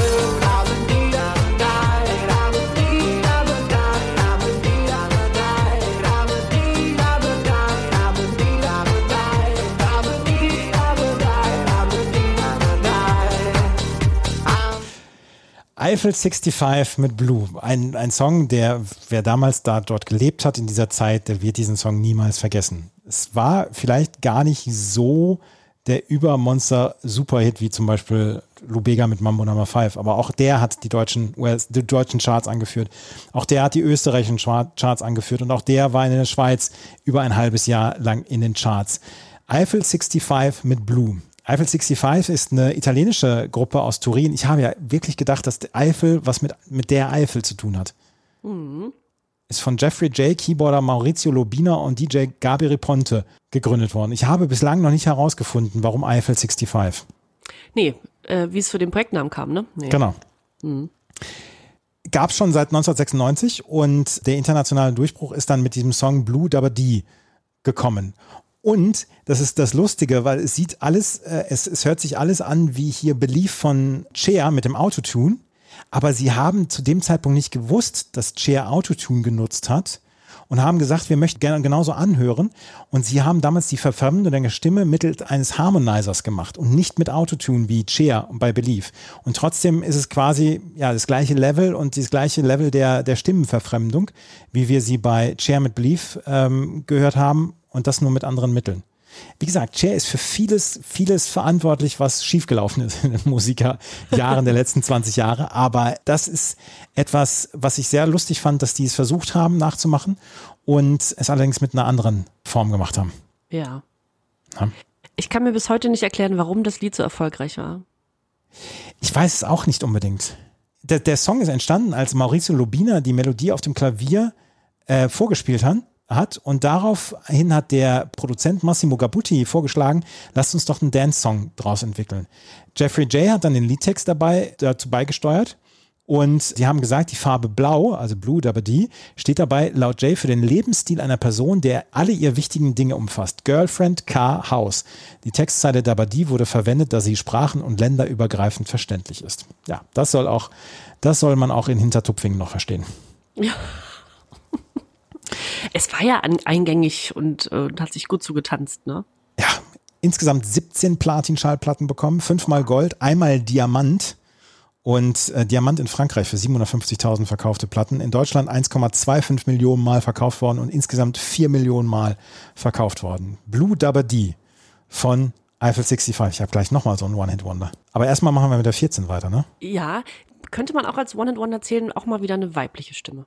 Eiffel fünfundsechzig mit Blue, ein, ein Song, der, wer damals da dort gelebt hat in dieser Zeit, der wird diesen Song niemals vergessen. Es war vielleicht gar nicht so der Übermonster-Superhit wie zum Beispiel Lou Bega mit Mambo Number fünf, aber auch der hat die deutschen, die deutschen Charts angeführt. Auch der hat die österreichischen Charts angeführt und auch der war in der Schweiz über ein halbes Jahr lang in den Charts. Eiffel fünfundsechzig mit Blue. Eiffel fünfundsechzig ist eine italienische Gruppe aus Turin. Ich habe ja wirklich gedacht, dass Eiffel was mit, mit der Eiffel zu tun hat. Mhm. Ist von Jeffrey J., Keyboarder Maurizio Lobina und D J Gabi Riponte gegründet worden. Ich habe bislang noch nicht herausgefunden, warum Eiffel fünfundsechzig. Nee, äh, wie es für den Projektnamen kam, ne? Nee. Genau. Mhm. Gab es schon seit neunzehnhundertsechsundneunzig und der internationale Durchbruch ist dann mit diesem Song Blue Dabba Dee gekommen. Und das ist das Lustige, weil es sieht alles, äh, es, es hört sich alles an wie hier Belief von Cher mit dem Autotune, aber sie haben zu dem Zeitpunkt nicht gewusst, dass Cher Autotune genutzt hat und haben gesagt, wir möchten gerne genauso anhören und sie haben damals die Verfremdung der Stimme mittels eines Harmonizers gemacht und nicht mit Autotune wie Cher bei Belief. Und trotzdem ist es quasi ja das gleiche Level und das gleiche Level der, der Stimmenverfremdung, wie wir sie bei Cher mit Belief ähm, gehört haben. Und das nur mit anderen Mitteln. Wie gesagt, Cher ist für vieles, vieles verantwortlich, was schiefgelaufen ist in den Musikerjahren der letzten zwanzig Jahre. Aber das ist etwas, was ich sehr lustig fand, dass die es versucht haben nachzumachen und es allerdings mit einer anderen Form gemacht haben. Ja. ja. Ich kann mir bis heute nicht erklären, warum das Lied so erfolgreich war. Ich weiß es auch nicht unbedingt. Der, der Song ist entstanden, als Maurizio Lobina die Melodie auf dem Klavier äh, vorgespielt hat. hat und daraufhin hat der Produzent Massimo Gabutti vorgeschlagen, lasst uns doch einen Dance-Song draus entwickeln. Jeffrey J. hat dann den Liedtext dabei dazu beigesteuert Und die haben gesagt, die Farbe Blau, also Blue Dabba Dee, steht dabei laut Jay für den Lebensstil einer Person, der alle ihr wichtigen Dinge umfasst. Girlfriend, Car, House. Die Textzeile Dabba Dee wurde verwendet, da sie sprachen- und länderübergreifend verständlich ist. Ja, das soll auch, das soll man auch in Hintertupfingen noch verstehen. Ja. Es war ja an, eingängig und, äh, und hat sich gut zugetanzt, ne? Ja, insgesamt siebzehn Platin-Schallplatten bekommen, fünfmal Gold, einmal Diamant. Und äh, Diamant in Frankreich für siebenhundertfünfzigtausend verkaufte Platten. In Deutschland eins Komma fünfundzwanzig Millionen Mal verkauft worden und insgesamt vier Millionen Mal verkauft worden. Blue Dabba Dee von Eiffel sechsundsiebzig. Ich habe gleich nochmal so einen One-Hit-Wonder. Aber erstmal machen wir mit der vierzehn weiter, ne? Ja, könnte man auch als One-Hit-Wonder zählen, auch mal wieder eine weibliche Stimme.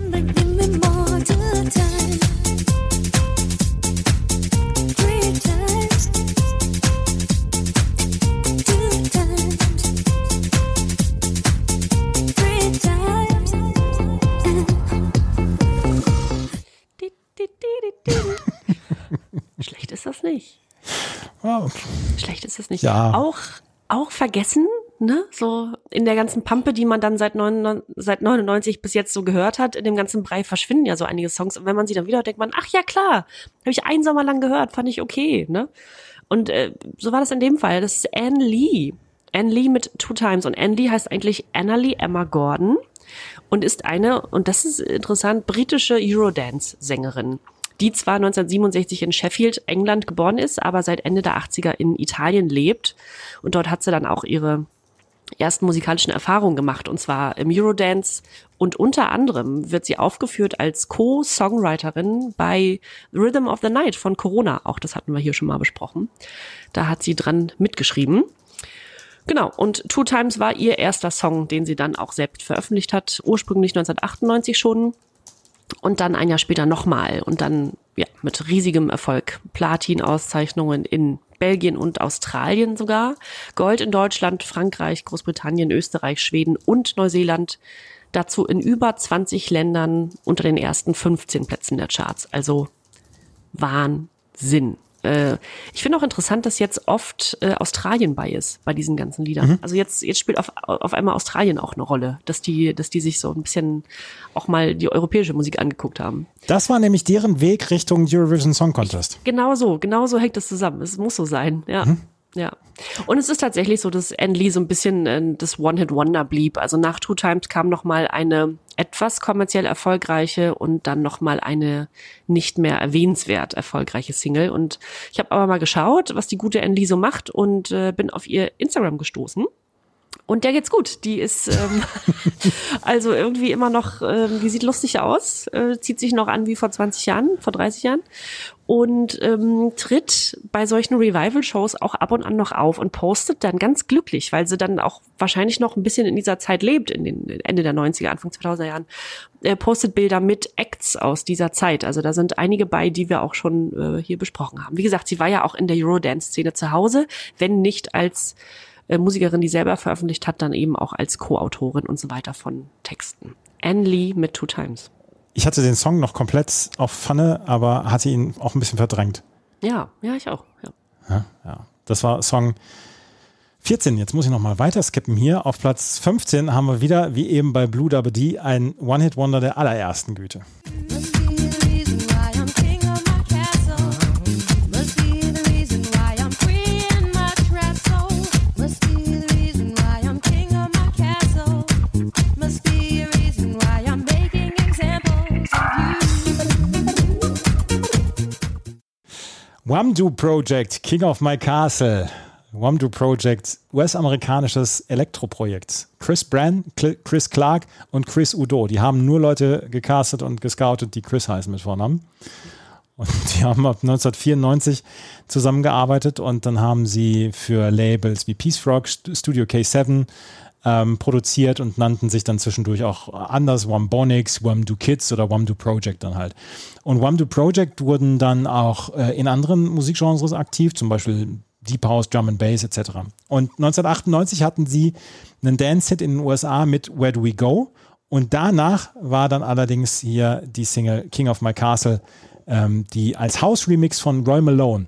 Schlecht ist das nicht. Wow. Schlecht ist das nicht. Ja. Auch, auch vergessen, ne? So in der ganzen Pampe, die man dann seit, neun, seit neunundneunzig bis jetzt so gehört hat, in dem ganzen Brei verschwinden ja so einige Songs. Und wenn man sie dann wieder hört, denkt man, ach ja klar, habe ich einen Sommer lang gehört, fand ich okay, ne? Und äh, so war das in dem Fall. Das ist Anne Lee. Anne Lee mit Two Times. Und Anne Lee heißt eigentlich Annalie Emma Gordon und ist eine, und das ist interessant, britische Eurodance-Sängerin, die zwar neunzehnhundertsiebenundsechzig in Sheffield, England geboren ist, aber seit Ende der achtziger in Italien lebt. Und dort hat sie dann auch ihre ersten musikalischen Erfahrungen gemacht, und zwar im Eurodance. Und unter anderem wird sie aufgeführt als Co-Songwriterin bei The Rhythm of the Night von Corona. Auch das hatten wir hier schon mal besprochen. Da hat sie dran mitgeschrieben. Genau, und Two Times war ihr erster Song, den sie dann auch selbst veröffentlicht hat. Ursprünglich neunzehnhundertachtundneunzig schon. Und dann ein Jahr später nochmal. Und dann ja mit riesigem Erfolg. Platin-Auszeichnungen in Belgien und Australien sogar. Gold in Deutschland, Frankreich, Großbritannien, Österreich, Schweden und Neuseeland. Dazu in über zwanzig Ländern unter den ersten fünfzehn Plätzen der Charts. Also Wahnsinn. Äh, ich finde auch interessant, dass jetzt oft äh, Australien bei ist, bei diesen ganzen Liedern. Mhm. Also jetzt, jetzt spielt auf, auf einmal Australien auch eine Rolle, dass die, dass die sich so ein bisschen auch mal die europäische Musik angeguckt haben. Das war nämlich deren Weg Richtung Eurovision Song Contest. Genau so, genau so hängt es zusammen. Es muss so sein, ja. Mhm. Ja. Und es ist tatsächlich so, dass Anne Lee so ein bisschen äh, das One-Hit-Wonder blieb. Also nach Two Times kam noch mal eine etwas kommerziell erfolgreiche und dann noch mal eine nicht mehr erwähnenswert erfolgreiche Single. Und ich habe aber mal geschaut, was die gute Anne Lee so macht, und äh, bin auf ihr Instagram gestoßen. Und der geht's gut. Die ist ähm, also irgendwie immer noch, ähm, die sieht lustig aus, äh, zieht sich noch an wie vor zwanzig Jahren, vor dreißig Jahren und ähm, tritt bei solchen Revival-Shows auch ab und an noch auf und postet dann ganz glücklich, weil sie dann auch wahrscheinlich noch ein bisschen in dieser Zeit lebt, in den Ende der neunziger, Anfang zweitausender Jahren, äh, postet Bilder mit Acts aus dieser Zeit. Also da sind einige bei, die wir auch schon äh, hier besprochen haben. Wie gesagt, sie war ja auch in der Eurodance-Szene zu Hause, wenn nicht als Musikerin, die selber veröffentlicht hat, dann eben auch als Co-Autorin und so weiter von Texten. Anne Lee mit Two Times. Ich hatte den Song noch komplett auf Pfanne, aber hatte ihn auch ein bisschen verdrängt. Ja, ja, ich auch. Ja, ja, ja. Das war Song vierzehn. Jetzt muss ich noch mal weiter skippen hier. Auf Platz fünfzehn haben wir wieder, wie eben bei Blue Dabba Dee, ein One-Hit-Wonder der allerersten Güte. Wamdue Project, King of My Castle. Wamdue Project, U S-amerikanisches Elektroprojekt. Chris Brann, Chris Clark und Chris Udo. Die haben nur Leute gecastet und gescoutet, die Chris heißen mit Vornamen. Und die haben ab neunzehnhundertvierundneunzig zusammengearbeitet, und dann haben sie für Labels wie Peace Frog, Studio K sieben ähm, produziert und nannten sich dann zwischendurch auch anders, Wambonics, Wamdue Kids oder Wamdue Project dann halt. Und Wamdue Project wurden dann auch äh, in anderen Musikgenres aktiv, zum Beispiel Deep House, Drum and Bass et cetera. Und neunzehnhundertachtundneunzig hatten sie einen Dance-Hit in den U S A mit Where Do We Go? Und danach war dann allerdings hier die Single King of My Castle, ähm, die als House-Remix von Roy Malone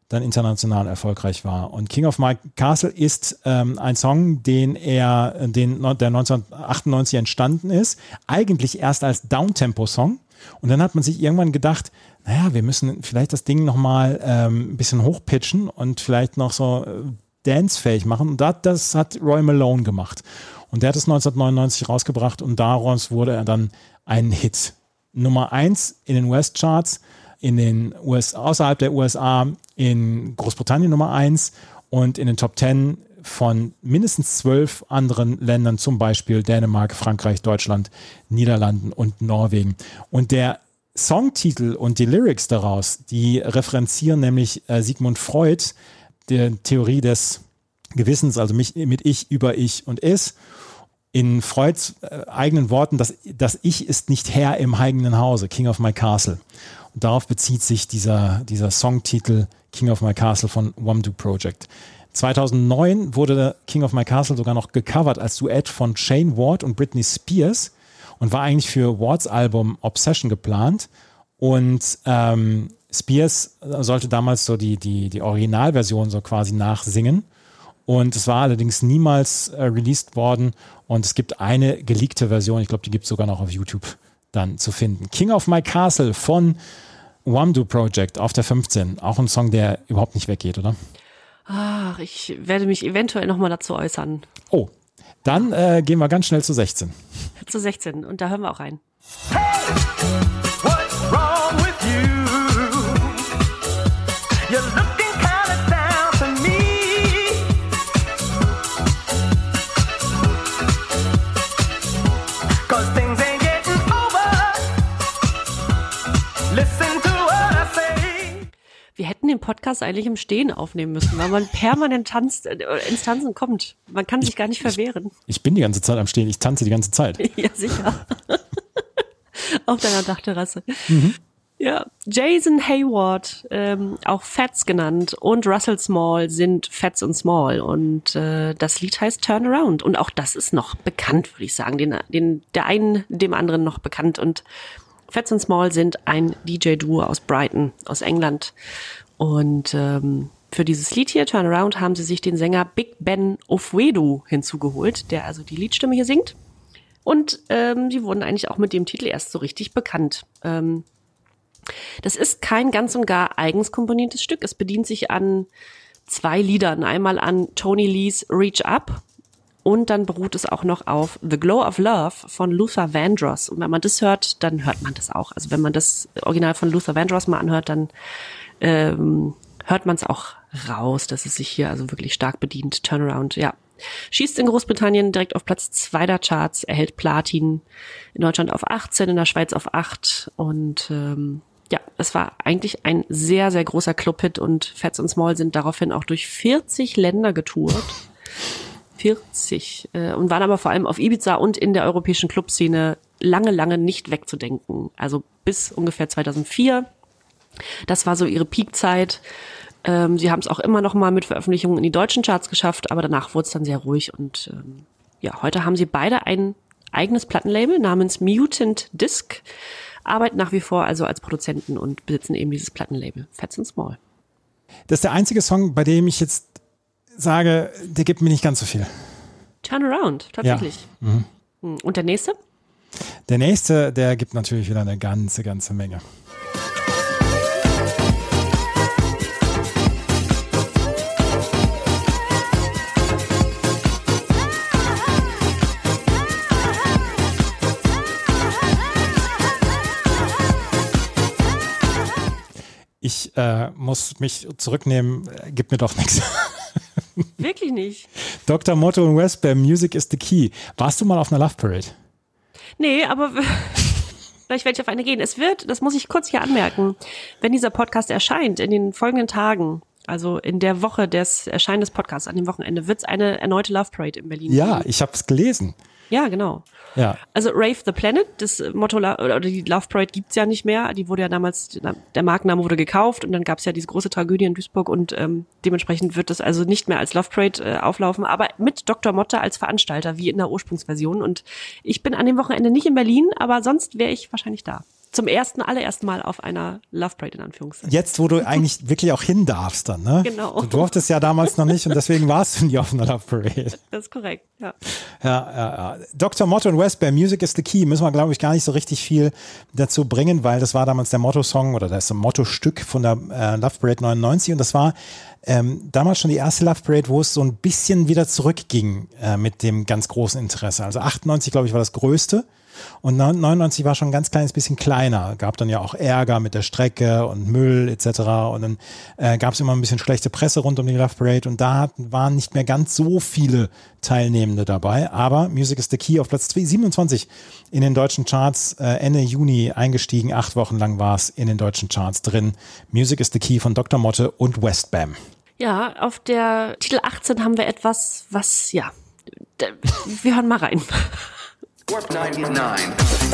dann international erfolgreich war. Und King of My Castle ist ähm, ein Song, den er, den, der neunzehnhundertachtundneunzig entstanden ist, eigentlich erst als Downtempo-Song. Und dann hat man sich irgendwann gedacht, naja, wir müssen vielleicht das Ding nochmal ähm, ein bisschen hochpitchen und vielleicht noch so äh, dancefähig machen. Und das, das hat Roy Malone gemacht. Und der hat es neunzehnhundertneunundneunzig rausgebracht und daraus wurde er dann ein Hit. Nummer eins in den U S-Charts, in den U S, außerhalb der U S A, in Großbritannien Nummer eins und in den Top Ten von mindestens zwölf anderen Ländern, zum Beispiel Dänemark, Frankreich, Deutschland, Niederlanden und Norwegen. Und der Songtitel und die Lyrics daraus, die referenzieren nämlich äh, Sigmund Freud, der Theorie des Gewissens, also mich mit Ich, über Ich und Is. In Freuds äh, eigenen Worten, das, das Ich ist nicht Herr im eigenen Hause, King of My Castle. Und darauf bezieht sich dieser, dieser Songtitel King of My Castle von Wamdue Project. zweitausendneun wurde King of My Castle sogar noch gecovert als Duett von Shane Ward und Britney Spears und war eigentlich für Wards Album Obsession geplant. Und ähm, Spears sollte damals so die, die, die Originalversion so quasi nachsingen. Und es war allerdings niemals äh, released worden. Und es gibt eine geleakte Version, ich glaube, die gibt es sogar noch auf YouTube dann zu finden. King of My Castle von Wamdue Project auf der fünfzehn. Auch ein Song, der überhaupt nicht weggeht, oder? Ach, ich werde mich eventuell nochmal dazu äußern. Oh, dann äh, gehen wir ganz schnell zu sechzehn. Zu sechzehn und da hören wir auch rein. What's wrong with you? You're looking kinda down to me. Cause things ain't getting over. Listen to what I say. Wir hätten den Podcast eigentlich im Stehen aufnehmen müssen, weil man permanent tanzt, äh, ins Tanzen kommt. Man kann sich gar nicht verwehren. Ich bin die ganze Zeit am Stehen, ich tanze die ganze Zeit. Ja, sicher. Auf deiner Dachterrasse. Mhm. Ja, Jason Hayward, ähm, auch Fats genannt, und Russell Small sind Fats und Small. Und äh, das Lied heißt Turn Around. Und auch das ist noch bekannt, würde ich sagen. Den, den, der einen dem anderen noch bekannt. Und Fats und Small sind ein D J-Duo aus Brighton, aus England. Und ähm, für dieses Lied hier, Turn Around, haben sie sich den Sänger Big Ben Ofwedu hinzugeholt, der also die Liedstimme hier singt. Und ähm, sie wurden eigentlich auch mit dem Titel erst so richtig bekannt. Ähm, das ist kein ganz und gar eigens komponiertes Stück. Es bedient sich an zwei Liedern. Einmal an Tony Lees Reach Up und dann beruht es auch noch auf The Glow of Love von Luther Vandross. Und wenn man das hört, dann hört man das auch. Also wenn man das Original von Luther Vandross mal anhört, dann ähm, hört man es auch raus, dass es sich hier also wirklich stark bedient. Turnaround, ja. Schießt in Großbritannien direkt auf Platz zwei der Charts, erhält Platin, in Deutschland auf achtzehn, in der Schweiz auf acht und ähm, ja, es war eigentlich ein sehr, sehr großer Clubhit und Fats und Small sind daraufhin auch durch vierzig Länder getourt. vierzig äh, und waren aber vor allem auf Ibiza und in der europäischen Clubszene lange, lange nicht wegzudenken. Also bis ungefähr zweitausendvier. Das war so ihre Peakzeit. Ähm, sie haben es auch immer noch mal mit Veröffentlichungen in die deutschen Charts geschafft, aber danach wurde es dann sehr ruhig. Und ähm, ja, heute haben sie beide ein eigenes Plattenlabel namens Mutant Disc, arbeiten nach wie vor also als Produzenten und besitzen eben dieses Plattenlabel, Fats and Small. Das ist der einzige Song, bei dem ich jetzt sage, der gibt mir nicht ganz so viel. Turnaround, tatsächlich. Ja. Mhm. Und der nächste? Der nächste, der gibt natürlich wieder eine ganze, ganze Menge. Ich äh, muss mich zurücknehmen, äh, gibt mir doch nichts. Wirklich nicht. Doktor Motto und Westbam, Music is the Key. Warst du mal auf einer Love Parade? Nee, aber vielleicht werde ich auf eine gehen. Es wird, das muss ich kurz hier anmerken, wenn dieser Podcast erscheint, in den folgenden Tagen, also in der Woche des Erscheinen des Podcasts, an dem Wochenende, wird es eine erneute Love Parade in Berlin Ja, geben. ich habe es gelesen. Ja, genau. Ja. Also Rave the Planet, das Motto, oder die Love Parade gibt's ja nicht mehr. Die wurde ja damals, der Markenname wurde gekauft und dann gab's ja diese große Tragödie in Duisburg und ähm, dementsprechend wird das also nicht mehr als Love Parade äh, auflaufen, aber mit Doktor Motte als Veranstalter, wie in der Ursprungsversion. Und ich bin an dem Wochenende nicht in Berlin, aber sonst wäre ich wahrscheinlich da. zum ersten, allerersten Mal auf einer Love Parade in Anführungszeichen. Jetzt, wo du eigentlich wirklich auch hin darfst dann, ne? Genau. Du durftest ja damals noch nicht und deswegen warst du nie auf einer Love Parade. Das ist korrekt, ja. Ja, ja, ja. Doktor Motto und Westbam, Music is the Key, müssen wir, glaube ich, gar nicht so richtig viel dazu bringen, weil das war damals der Motto-Song oder das Motto-Stück von der äh, Love Parade neunundneunzig und das war ähm, damals schon die erste Love Parade, wo es so ein bisschen wieder zurückging äh, mit dem ganz großen Interesse. Also achtundneunzig, glaube ich, war das größte. Und neunundneunzig war schon ein ganz kleines bisschen kleiner. Gab dann ja auch Ärger mit der Strecke und Müll et cetera. Und dann äh, gab es immer ein bisschen schlechte Presse rund um die Love Parade. Und da waren nicht mehr ganz so viele Teilnehmende dabei. Aber Music is the Key auf Platz siebenundzwanzig in den deutschen Charts. Äh, Ende Juni eingestiegen. Acht Wochen lang war es in den deutschen Charts drin. Music is the Key von Doktor Motte und Westbam. Ja, auf der Titel achtzehn haben wir etwas, was, ja, da, wir hören mal rein. Warp neunundneunzig.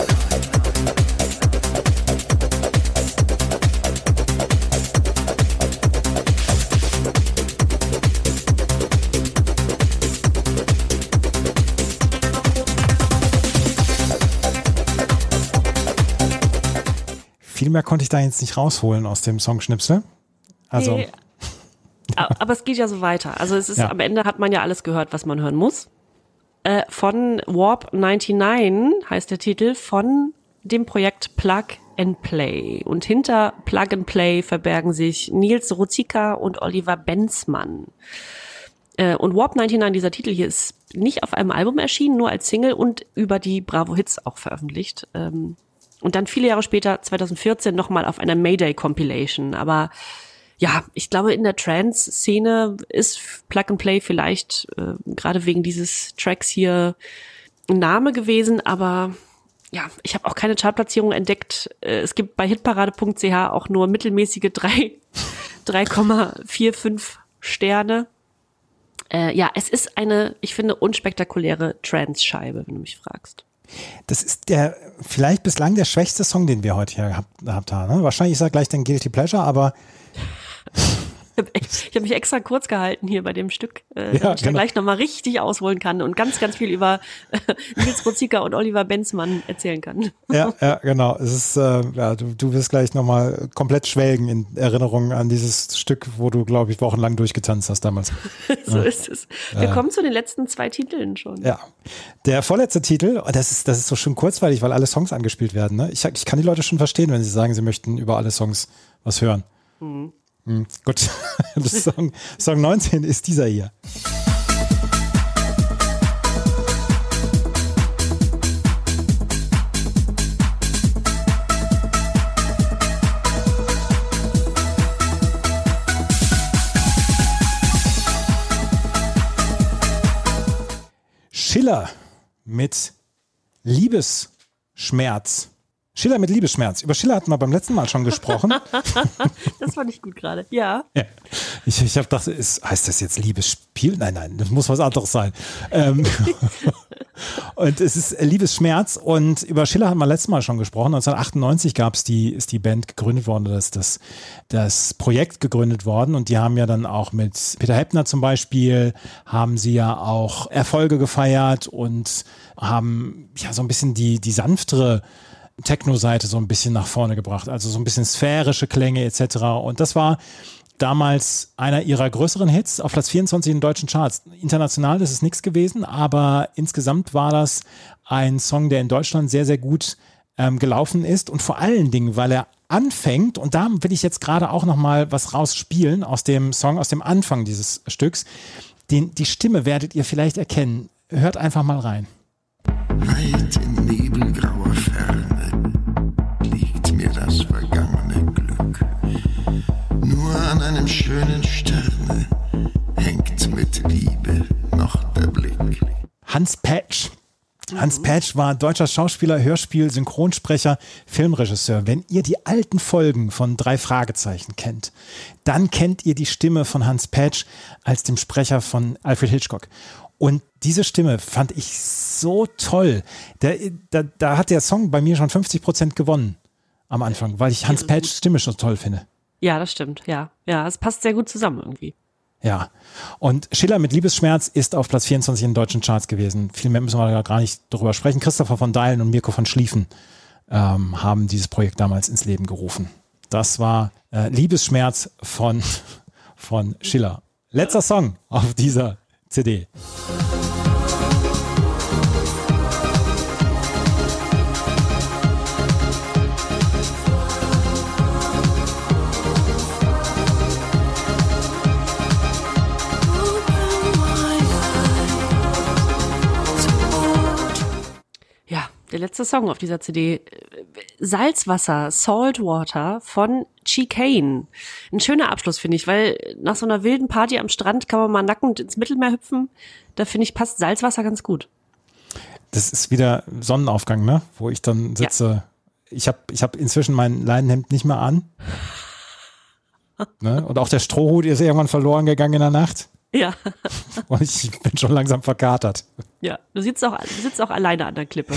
Viel mehr konnte ich da jetzt nicht rausholen aus dem Songschnipsel. Also. Nee, aber es geht ja so weiter. Also es ist, Ja. am Ende hat man ja alles gehört, was man hören muss. Äh, von Warp neunundneunzig heißt der Titel, von dem Projekt Plug and Play. Und hinter Plug and Play verbergen sich Nils Ruzicka und Oliver Benzmann. Äh, und Warp neunundneunzig, dieser Titel hier, ist nicht auf einem Album erschienen, nur als Single und über die Bravo Hits auch veröffentlicht. Ähm, und dann viele Jahre später, zweitausendvierzehn, nochmal auf einer Mayday Compilation. Aber ja, ich glaube, in der Trance-Szene ist Plug and Play vielleicht äh, gerade wegen dieses Tracks hier ein Name gewesen, aber ja, ich habe auch keine Chartplatzierung entdeckt. Äh, es gibt bei hitparade punkt c h auch nur mittelmäßige drei Komma fünfundvierzig Sterne. Äh, ja, es ist eine, ich finde, unspektakuläre Trance-Scheibe, wenn du mich fragst. Das ist der vielleicht bislang der schwächste Song, den wir heute hier gehabt, gehabt haben. Ne? Wahrscheinlich ist er gleich dein Guilty Pleasure, aber Ich habe mich extra kurz gehalten hier bei dem Stück, äh, Ja, damit ich da genau. gleich nochmal richtig ausholen kann und ganz, ganz viel über äh, Nils Ruzicka und Oliver Benzmann erzählen kann. ja, ja, genau. Es ist, äh, ja, du, du wirst gleich nochmal komplett schwelgen in Erinnerung an dieses Stück, wo du, glaube ich, wochenlang durchgetanzt hast damals. So ist es. Wir kommen zu den letzten zwei Titeln schon. Ja. Der vorletzte Titel, oh, das ist, das ist so schön kurzweilig, weil alle Songs angespielt werden. Ne? Ich, ich kann die Leute schon verstehen, wenn sie sagen, sie möchten über alle Songs was hören. Mhm. Hm, gut. Das Song, Song neunzehn ist dieser hier. Schiller mit Liebesschmerz. Schiller mit Liebesschmerz. Über Schiller hatten wir beim letzten Mal schon gesprochen. Das fand ich gut gerade. Ja. Ja. Ich, ich habe gedacht, ist, heißt das jetzt Liebesspiel? Nein, nein, das muss was anderes sein. Ähm, und es ist Liebesschmerz und über Schiller hatten wir letztes Mal schon gesprochen. neunzehnhundertachtundneunzig gab's die, ist die Band gegründet worden, oder ist das, das Projekt gegründet worden und die haben ja dann auch mit Peter Heppner zum Beispiel, haben sie ja auch Erfolge gefeiert und haben ja so ein bisschen die, die sanftere Techno-Seite so ein bisschen nach vorne gebracht, also so ein bisschen sphärische Klänge et cetera. Und das war damals einer ihrer größeren Hits, auf Platz vierundzwanzig in den deutschen Charts. International ist es nichts gewesen, aber insgesamt war das ein Song, der in Deutschland sehr, sehr gut ähm, gelaufen ist und vor allen Dingen, weil er anfängt, und da will ich jetzt gerade auch nochmal was rausspielen aus dem Song, aus dem Anfang dieses Stücks. Den, die Stimme werdet ihr vielleicht erkennen. Hört einfach mal rein. Weit in nebelgrauer Ferne liegt mir das vergangene Glück. Nur an einem schönen Sterne hängt mit Liebe noch der Blick. Hans Petsch. Hans Petsch war deutscher Schauspieler, Hörspiel, Synchronsprecher, Filmregisseur. Wenn ihr die alten Folgen von Drei Fragezeichen kennt, dann kennt ihr die Stimme von Hans Petsch als dem Sprecher von Alfred Hitchcock. Und diese Stimme fand ich so toll. Der, da, da hat der Song bei mir schon fünfzig Prozent gewonnen am Anfang, weil ich Hans Petschs Stimme schon toll finde. Ja, das stimmt. Ja, ja, es passt sehr gut zusammen irgendwie. Ja. Und Schiller mit Liebesschmerz ist auf Platz vierundzwanzig in den deutschen Charts gewesen. Viel mehr müssen wir da gar nicht drüber sprechen. Christopher von Dahlen und Mirko von Schlieffen ähm, haben dieses Projekt damals ins Leben gerufen. Das war äh, Liebesschmerz von, von Schiller. Letzter Song auf dieser C D. Der letzte Song auf dieser C D, Salzwasser, Saltwater von Chicane. Ein schöner Abschluss, finde ich, weil nach so einer wilden Party am Strand kann man mal nackend ins Mittelmeer hüpfen. Da finde ich, passt Salzwasser ganz gut. Das ist wieder Sonnenaufgang, ne? Wo ich dann sitze. Ja. Ich habe ich hab inzwischen mein Leinenhemd nicht mehr an. Ne? Und auch der Strohhut ist irgendwann verloren gegangen in der Nacht. Ja. Und ich bin schon langsam verkatert. Ja, du sitzt auch, du sitzt auch alleine an der Klippe.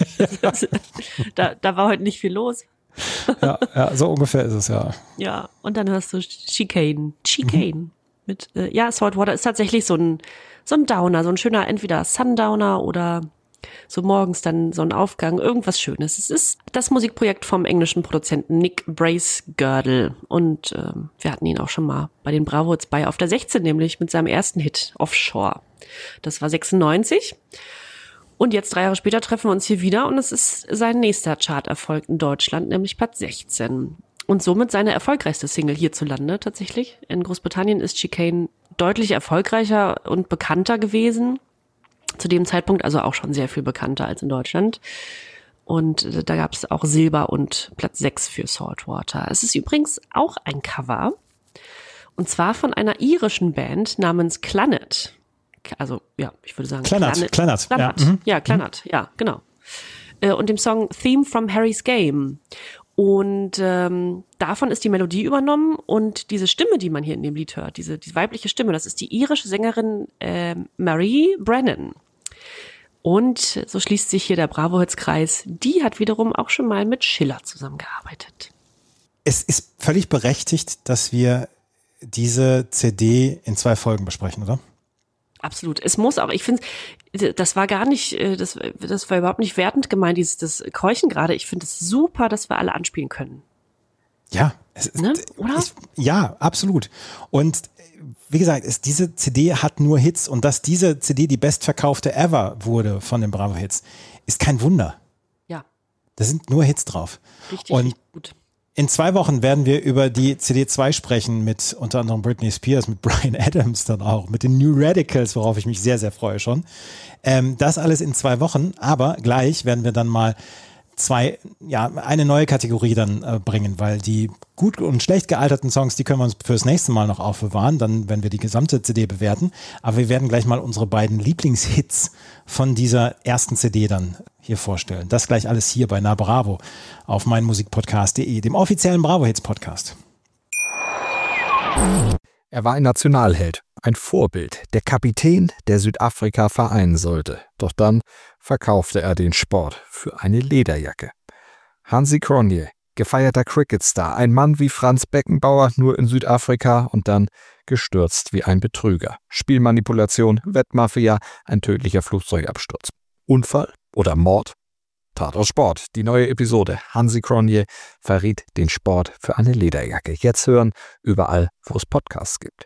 da, da war heute nicht viel los. Ja, ja, so ungefähr ist es, ja. Ja, und dann hörst du Chicane. Chicane. Mhm. Mit, äh, ja, Saltwater ist tatsächlich so ein, so ein Downer, so ein schöner entweder Sundowner oder so morgens dann so ein Aufgang, irgendwas Schönes. Es ist das Musikprojekt vom englischen Produzenten Nick Bracegirdle und ähm, wir hatten ihn auch schon mal bei den Bravo Hits bei auf der sechzehn, nämlich mit seinem ersten Hit Offshore. Das war sechsundneunzig und jetzt drei Jahre später treffen wir uns hier wieder und es ist sein nächster Charterfolg in Deutschland, nämlich Platz sechzehn und somit seine erfolgreichste Single hierzulande tatsächlich. In Großbritannien ist Chicane deutlich erfolgreicher und bekannter gewesen. Zu dem Zeitpunkt also auch schon sehr viel bekannter als in Deutschland. Und da gab es auch Silber und Platz sechs für Saltwater. Es ist übrigens auch ein Cover. Und zwar von einer irischen Band namens Clannad. Also, ja, ich würde sagen Clannad. Clannad. Clannad. Ja, mhm. ja Clannad. Ja, genau. Und dem Song Theme from Harry's Game. Und ähm, davon ist die Melodie übernommen und diese Stimme, die man hier in dem Lied hört, diese, diese weibliche Stimme, das ist die irische Sängerin äh, Marie Brennan. Und so schließt sich hier der Bravo-Hits-Kreis. Die hat wiederum auch schon mal mit Schiller zusammengearbeitet. Es ist völlig berechtigt, dass wir diese C D in zwei Folgen besprechen, oder? Absolut. Es muss auch, ich finde, das war gar nicht, das, das war überhaupt nicht wertend gemeint, dieses das Keuchen gerade. Ich finde es super, dass wir alle anspielen können. Ja, es ist, ne? Oder? Ich, ja, absolut. Und wie gesagt, es, diese C D hat nur Hits und dass diese C D die bestverkaufte ever wurde von den Bravo Hits, ist kein Wunder. Ja. Da sind nur Hits drauf. Richtig, und richtig gut. In zwei Wochen werden wir über die C D zwei sprechen mit unter anderem Britney Spears, mit Bryan Adams dann auch, mit den New Radicals, worauf ich mich sehr, sehr freue schon. Ähm, das alles in zwei Wochen, aber gleich werden wir dann mal zwei, ja, eine neue Kategorie dann äh, bringen, weil die gut und schlecht gealterten Songs, die können wir uns fürs nächste Mal noch aufbewahren, dann, wenn wir die gesamte C D bewerten. Aber wir werden gleich mal unsere beiden Lieblingshits von dieser ersten C D dann hier vorstellen. Das gleich alles hier bei Na Bravo auf meinmusikpodcast punkt de, dem offiziellen Bravo Hits Podcast. Er war ein Nationalheld, ein Vorbild, der Kapitän, der Südafrika vereinen sollte. Doch dann verkaufte er den Sport für eine Lederjacke. Hansi Cronje, gefeierter Cricketstar, ein Mann wie Franz Beckenbauer, nur in Südafrika und dann gestürzt wie ein Betrüger. Spielmanipulation, Wettmafia, ein tödlicher Flugzeugabsturz. Unfall oder Mord? Tatort Sport, die neue Episode. Hansi Cronje verriet den Sport für eine Lederjacke. Jetzt hören, überall, wo es Podcasts gibt.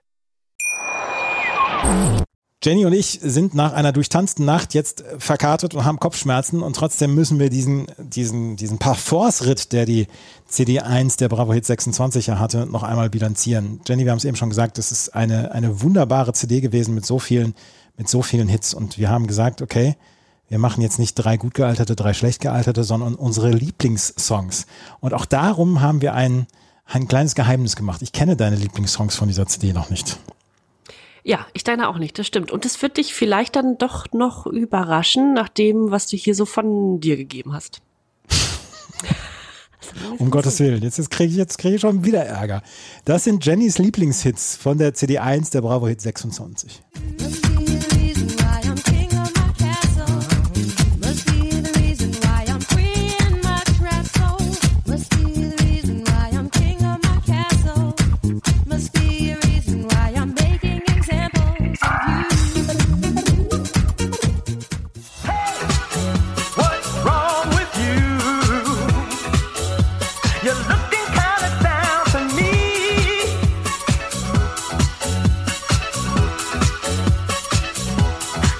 Jenny und ich sind nach einer durchtanzten Nacht jetzt verkartet und haben Kopfschmerzen und trotzdem müssen wir diesen, diesen, diesen Parforce-Ritt, der die C D eins der Bravo Hits sechsundzwanzig ja hatte, noch einmal bilanzieren. Jenny, wir haben es eben schon gesagt, es ist eine, eine wunderbare C D gewesen mit so vielen, mit so vielen Hits und wir haben gesagt, okay, wir machen jetzt nicht drei gut gealterte, drei schlecht gealterte, sondern unsere Lieblingssongs. Und auch darum haben wir ein, ein kleines Geheimnis gemacht. Ich kenne deine Lieblingssongs von dieser C D noch nicht. Ja, ich deine auch nicht, das stimmt. Und das wird dich vielleicht dann doch noch überraschen, nach dem, was du hier so von dir gegeben hast. Um Gottes Willen, jetzt, jetzt kriege ich, jetzt krieg ich schon wieder Ärger. Das sind Jennys Lieblingshits von der C D eins der Bravo Hits sechsundzwanzig.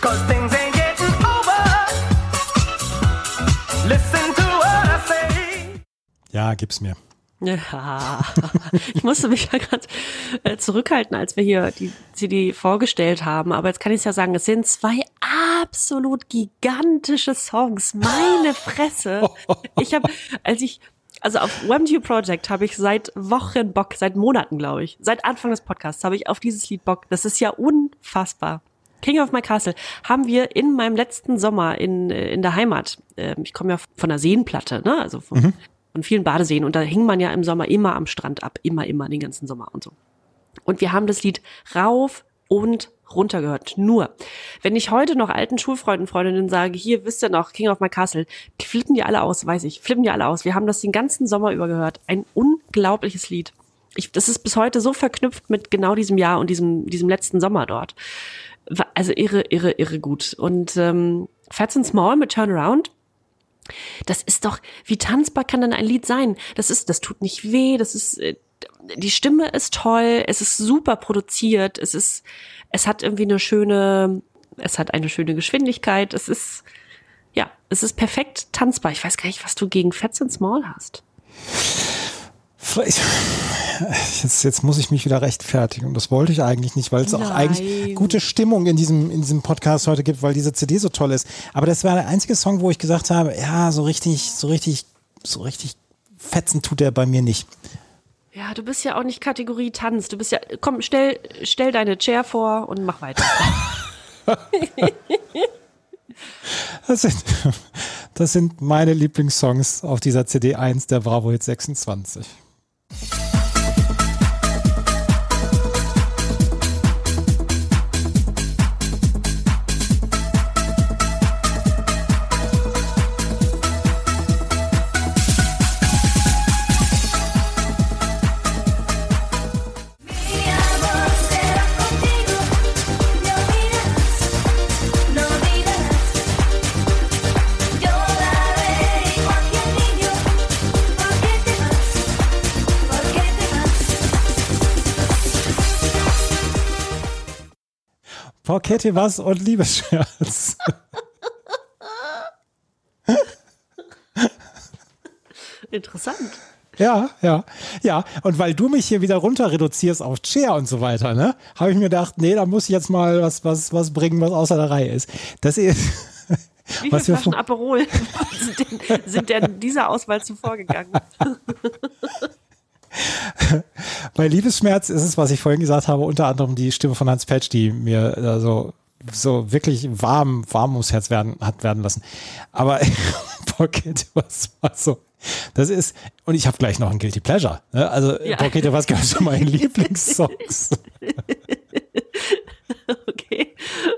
'cause things ain't getting over. Listen to what I say. Ja, gib's mir. Ja, ich musste mich ja gerade äh, zurückhalten, als wir hier die C D vorgestellt haben. Aber jetzt kann ich es ja sagen, es sind zwei absolut gigantische Songs. Meine Fresse. Ich habe, als ich, also auf W M G Project habe ich seit Wochen Bock, seit Monaten, glaube ich, seit Anfang des Podcasts habe ich auf dieses Lied Bock. Das ist ja unfassbar. King of My Castle haben wir in meinem letzten Sommer in in der Heimat. Äh, ich komme ja von der Seenplatte, ne, also von mhm. von vielen Badeseen und da hing man ja im Sommer immer am Strand ab, immer, immer den ganzen Sommer und so. Und wir haben das Lied rauf und runter gehört. Nur, wenn ich heute noch alten Schulfreunden, Freundinnen sage, hier, wisst ihr noch, King of My Castle, die flippen die alle aus, weiß ich, flippen die alle aus. Wir haben das den ganzen Sommer über gehört. Ein unglaubliches Lied. Ich, das ist bis heute so verknüpft mit genau diesem Jahr und diesem, diesem letzten Sommer dort. Also irre, irre, irre gut. Und ähm, Fats and Small mit Turnaround, das ist doch, wie tanzbar kann denn ein Lied sein? Das ist, das tut nicht weh, das ist, die Stimme ist toll, es ist super produziert, es ist, es hat irgendwie eine schöne, es hat eine schöne Geschwindigkeit, es ist, ja, es ist perfekt tanzbar. Ich weiß gar nicht, was du gegen Fats and Small hast. Jetzt, jetzt muss ich mich wieder rechtfertigen und das wollte ich eigentlich nicht, weil es auch eigentlich gute Stimmung in diesem, in diesem Podcast heute gibt, weil diese C D so toll ist. Aber das war der einzige Song, wo ich gesagt habe, ja, so richtig, so richtig, so richtig fetzen tut der bei mir nicht. Ja, du bist ja auch nicht Kategorie Tanz. Du bist ja, komm, stell, stell deine Chair vor und mach weiter. Das sind, das sind meine Lieblingssongs auf dieser C D eins der Bravo Hits sechsundzwanzig. Por qué te vas und Liebesschmerz. Interessant. Ja, ja, ja. Und weil du mich hier wieder runter reduzierst auf Cher und so weiter, ne, habe ich mir gedacht, nee, da muss ich jetzt mal was, was, was bringen, was außer der Reihe ist. Das ist. Wie viele Flaschen Aperol sind denn, sind denn dieser Auswahl zuvor gegangen? Bei Liebesschmerz ist es, was ich vorhin gesagt habe, unter anderem die Stimme von Hans Petsch, die mir äh, so, so wirklich warm, warm ums Herz werden, hat werden lassen. Aber Pocket, was war so, das ist, und ich habe gleich noch ein Guilty Pleasure. Ne? Also ja. Pocket, was gehört zu meinen Lieblingssongs? Okay.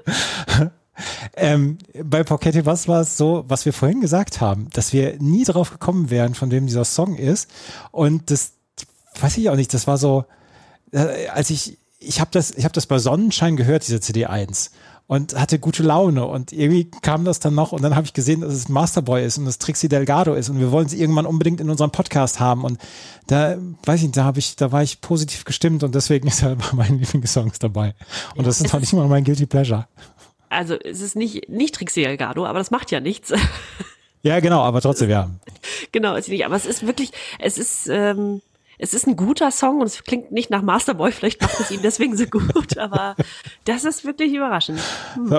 Ähm, bei Pocket, was war es so, was wir vorhin gesagt haben, dass wir nie drauf gekommen wären, von wem dieser Song ist. Und das weiß ich auch nicht, das war so, äh, als ich, ich habe das, ich habe das bei Sonnenschein gehört, diese C D eins, und hatte gute Laune und irgendwie kam das dann noch und dann habe ich gesehen, dass es Masterboy ist und dass Trixie Delgado ist und wir wollen sie irgendwann unbedingt in unserem Podcast haben und da, weiß ich nicht, da habe ich, da war ich positiv gestimmt und deswegen ist er bei meinen Lieblingssongs dabei und ja, das ist noch nicht mal mein Guilty Pleasure. Also es ist nicht, nicht Trixie Delgado, aber das macht ja nichts. Ja, genau, aber trotzdem, ja. Genau, ist nicht, aber es ist wirklich, es ist, ähm, es ist ein guter Song und es klingt nicht nach Masterboy, vielleicht macht es ihn deswegen so gut, aber das ist wirklich überraschend. Hm.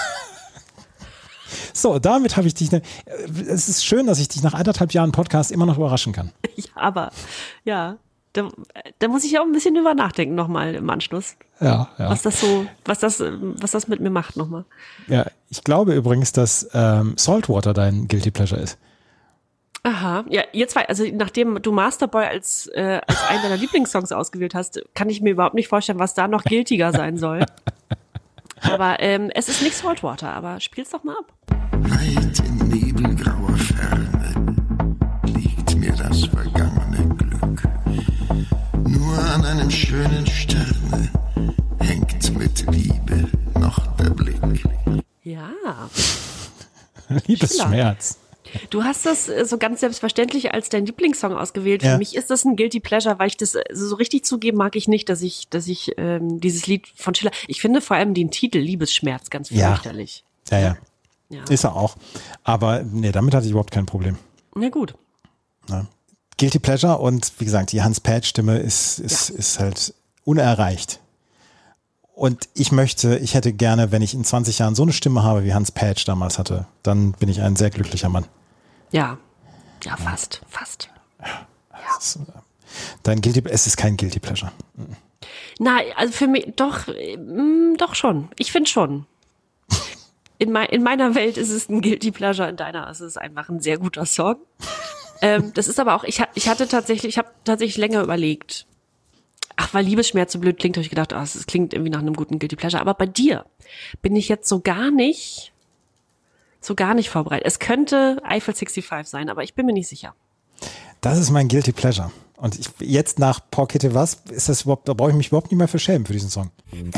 So, damit habe ich dich, ne, es ist schön, dass ich dich nach anderthalb Jahren Podcast immer noch überraschen kann. Ja, aber, ja, da, da muss ich auch ein bisschen drüber nachdenken nochmal im Anschluss. Ja, ja. Was das so, was das, was das mit mir macht nochmal. Ja, ich glaube übrigens, dass ähm, Saltwater dein Guilty Pleasure ist. Aha, ja, jetzt war, also nachdem du Masterboy als, äh, als einen deiner Lieblingssongs ausgewählt hast, kann ich mir überhaupt nicht vorstellen, was da noch guiltiger sein soll. Aber ähm, es ist nicht Saltwater, aber spiel's doch mal ab. Weit in nebelgrauer Ferne liegt mir das vergangene Glück. Nur an einem schönen Sterne hängt mit Liebe noch der Blick. Ja. Liebesschmerz. Du hast das äh, so ganz selbstverständlich als dein Lieblingssong ausgewählt. Ja. Für mich ist das ein Guilty Pleasure, weil ich das äh, so richtig zugeben mag ich nicht, dass ich, dass ich ähm, dieses Lied von Schiller, ich finde vor allem den Titel Liebesschmerz ganz Ja. fürchterlich. Ja, ja. Ja. Ist er auch. Aber nee, damit hatte ich überhaupt kein Problem. Na gut. Ja. Guilty Pleasure und wie gesagt, die Hans-Pät-Stimme ist, ist, Ja. ist halt unerreicht. Und ich möchte, ich hätte gerne, wenn ich in zwanzig Jahren so eine Stimme habe, wie Hans Pätsch damals hatte, dann bin ich ein sehr glücklicher Mann. Ja. Ja, fast, fast. Es ist, dein Guilty, es ist kein Guilty Pleasure. Na, also für mich doch, ähm, doch schon. Ich finde schon. In, mei in meiner Welt ist es ein Guilty Pleasure, in deiner ist es einfach ein sehr guter Song. ähm, das ist aber auch, ich, ich hatte tatsächlich, ich habe tatsächlich länger überlegt. Ach, weil Liebesschmerz so blöd klingt, habe ich gedacht, ach, das klingt irgendwie nach einem guten Guilty Pleasure. Aber bei dir bin ich jetzt so gar nicht, so gar nicht vorbereitet. Es könnte Eiffel sechsundsiebzig sein, aber ich bin mir nicht sicher. Das ist mein Guilty Pleasure. Und ich, jetzt nach Paul Kitty was, ist das überhaupt, da brauche ich mich überhaupt nicht mehr für schämen für diesen Song.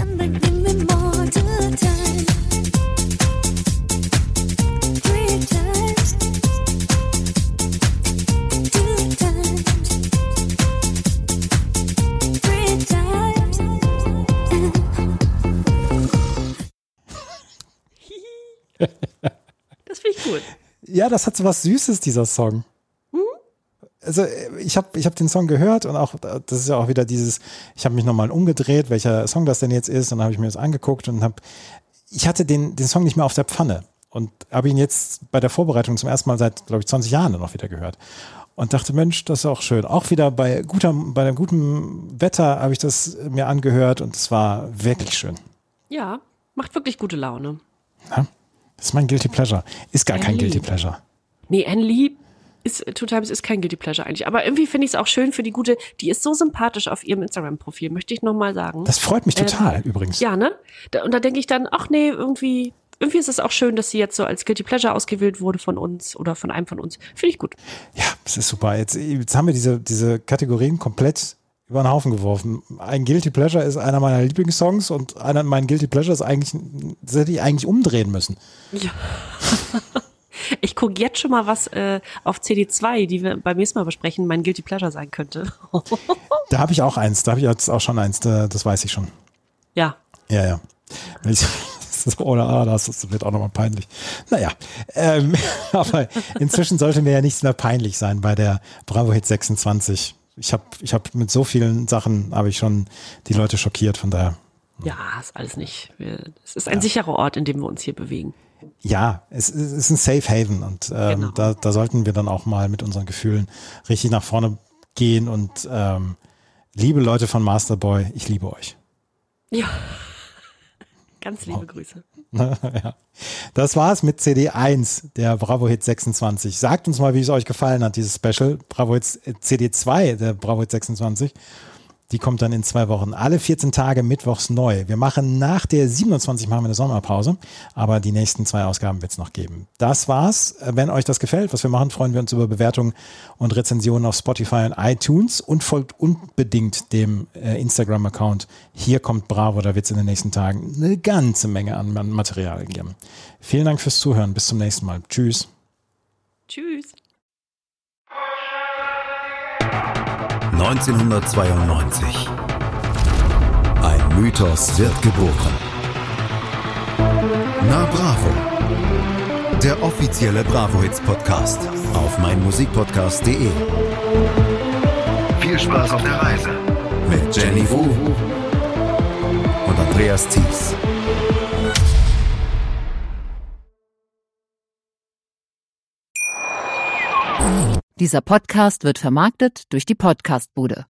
Das finde ich gut. Ja, das hat so was Süßes, dieser Song. Hm? Also ich habe ich hab den Song gehört und auch, das ist ja auch wieder dieses, ich habe mich nochmal umgedreht, welcher Song das denn jetzt ist, und dann habe ich mir das angeguckt und habe, ich hatte den, den Song nicht mehr auf der Pfanne und habe ihn jetzt bei der Vorbereitung zum ersten Mal seit, glaube ich, zwanzig Jahren dann auch wieder gehört. Und dachte, Mensch, das ist auch schön. Auch wieder bei guter, bei einem guten Wetter habe ich das mir angehört und es war wirklich schön. Ja, macht wirklich gute Laune. Ja, das ist mein Guilty Pleasure. Ist gar Anne kein Lee. Guilty Pleasure. Nee, Anne Lee ist, Two Times ist kein Guilty Pleasure eigentlich. Aber irgendwie finde ich es auch schön für die gute, die ist so sympathisch auf ihrem Instagram-Profil, möchte ich nochmal sagen. Das freut mich total Ähm, übrigens. Ja, ne? Da, und da denke ich dann, ach nee, irgendwie, irgendwie ist es auch schön, dass sie jetzt so als Guilty Pleasure ausgewählt wurde von uns oder von einem von uns. Finde ich gut. Ja, das ist super. Jetzt, jetzt haben wir diese, diese Kategorien komplett über den Haufen geworfen. Ein Guilty Pleasure ist einer meiner Lieblingssongs und einer meiner Guilty Pleasure ist eigentlich, das hätte ich eigentlich umdrehen müssen. Ja. Ich gucke jetzt schon mal, was äh, auf C D zwei, die wir beim nächsten Mal besprechen, mein Guilty Pleasure sein könnte. Da habe ich auch eins, da habe ich jetzt auch schon eins, da, das weiß ich schon. Ja. Ja, ja. Wenn ich, das ist, oder ah, das wird auch nochmal peinlich. Naja, ähm, aber inzwischen sollte mir ja nichts mehr peinlich sein bei der Bravo Hit sechsundzwanzig. Ich habe ich hab mit so vielen Sachen habe ich schon die Leute schockiert, von daher. Ja, ist alles nicht. Wir, es ist ein ja. sicherer Ort, in dem wir uns hier bewegen. Ja, es, es ist ein Safe Haven und ähm, Genau. da, da sollten wir dann auch mal mit unseren Gefühlen richtig nach vorne gehen und ähm, liebe Leute von Masterboy, ich liebe euch. Ja, ganz liebe oh. Grüße. Ja. Das war's mit C D eins der Bravo Hit sechsundzwanzig. Sagt uns mal, wie es euch gefallen hat, dieses Special. Bravo Hit C D zwei der Bravo Hit sechsundzwanzig. Die kommt dann in zwei Wochen. Alle vierzehn Tage mittwochs neu. Wir machen nach der siebenundzwanzig machen wir eine Sommerpause, aber die nächsten zwei Ausgaben wird es noch geben. Das war's. Wenn euch das gefällt, was wir machen, freuen wir uns über Bewertungen und Rezensionen auf Spotify und iTunes und folgt unbedingt dem äh, Instagram-Account. Hier kommt Bravo, da wird es in den nächsten Tagen eine ganze Menge an Material geben. Vielen Dank fürs Zuhören. Bis zum nächsten Mal. Tschüss. Tschüss. neunzehnhundertzweiundneunzig. Ein Mythos wird geboren. Na Bravo. Der offizielle Bravo Hits Podcast auf meinmusikpodcast punkt de. Viel Spaß auf der Reise mit Jenny Wu und Andreas Thies. Dieser Podcast wird vermarktet durch die Podcastbude.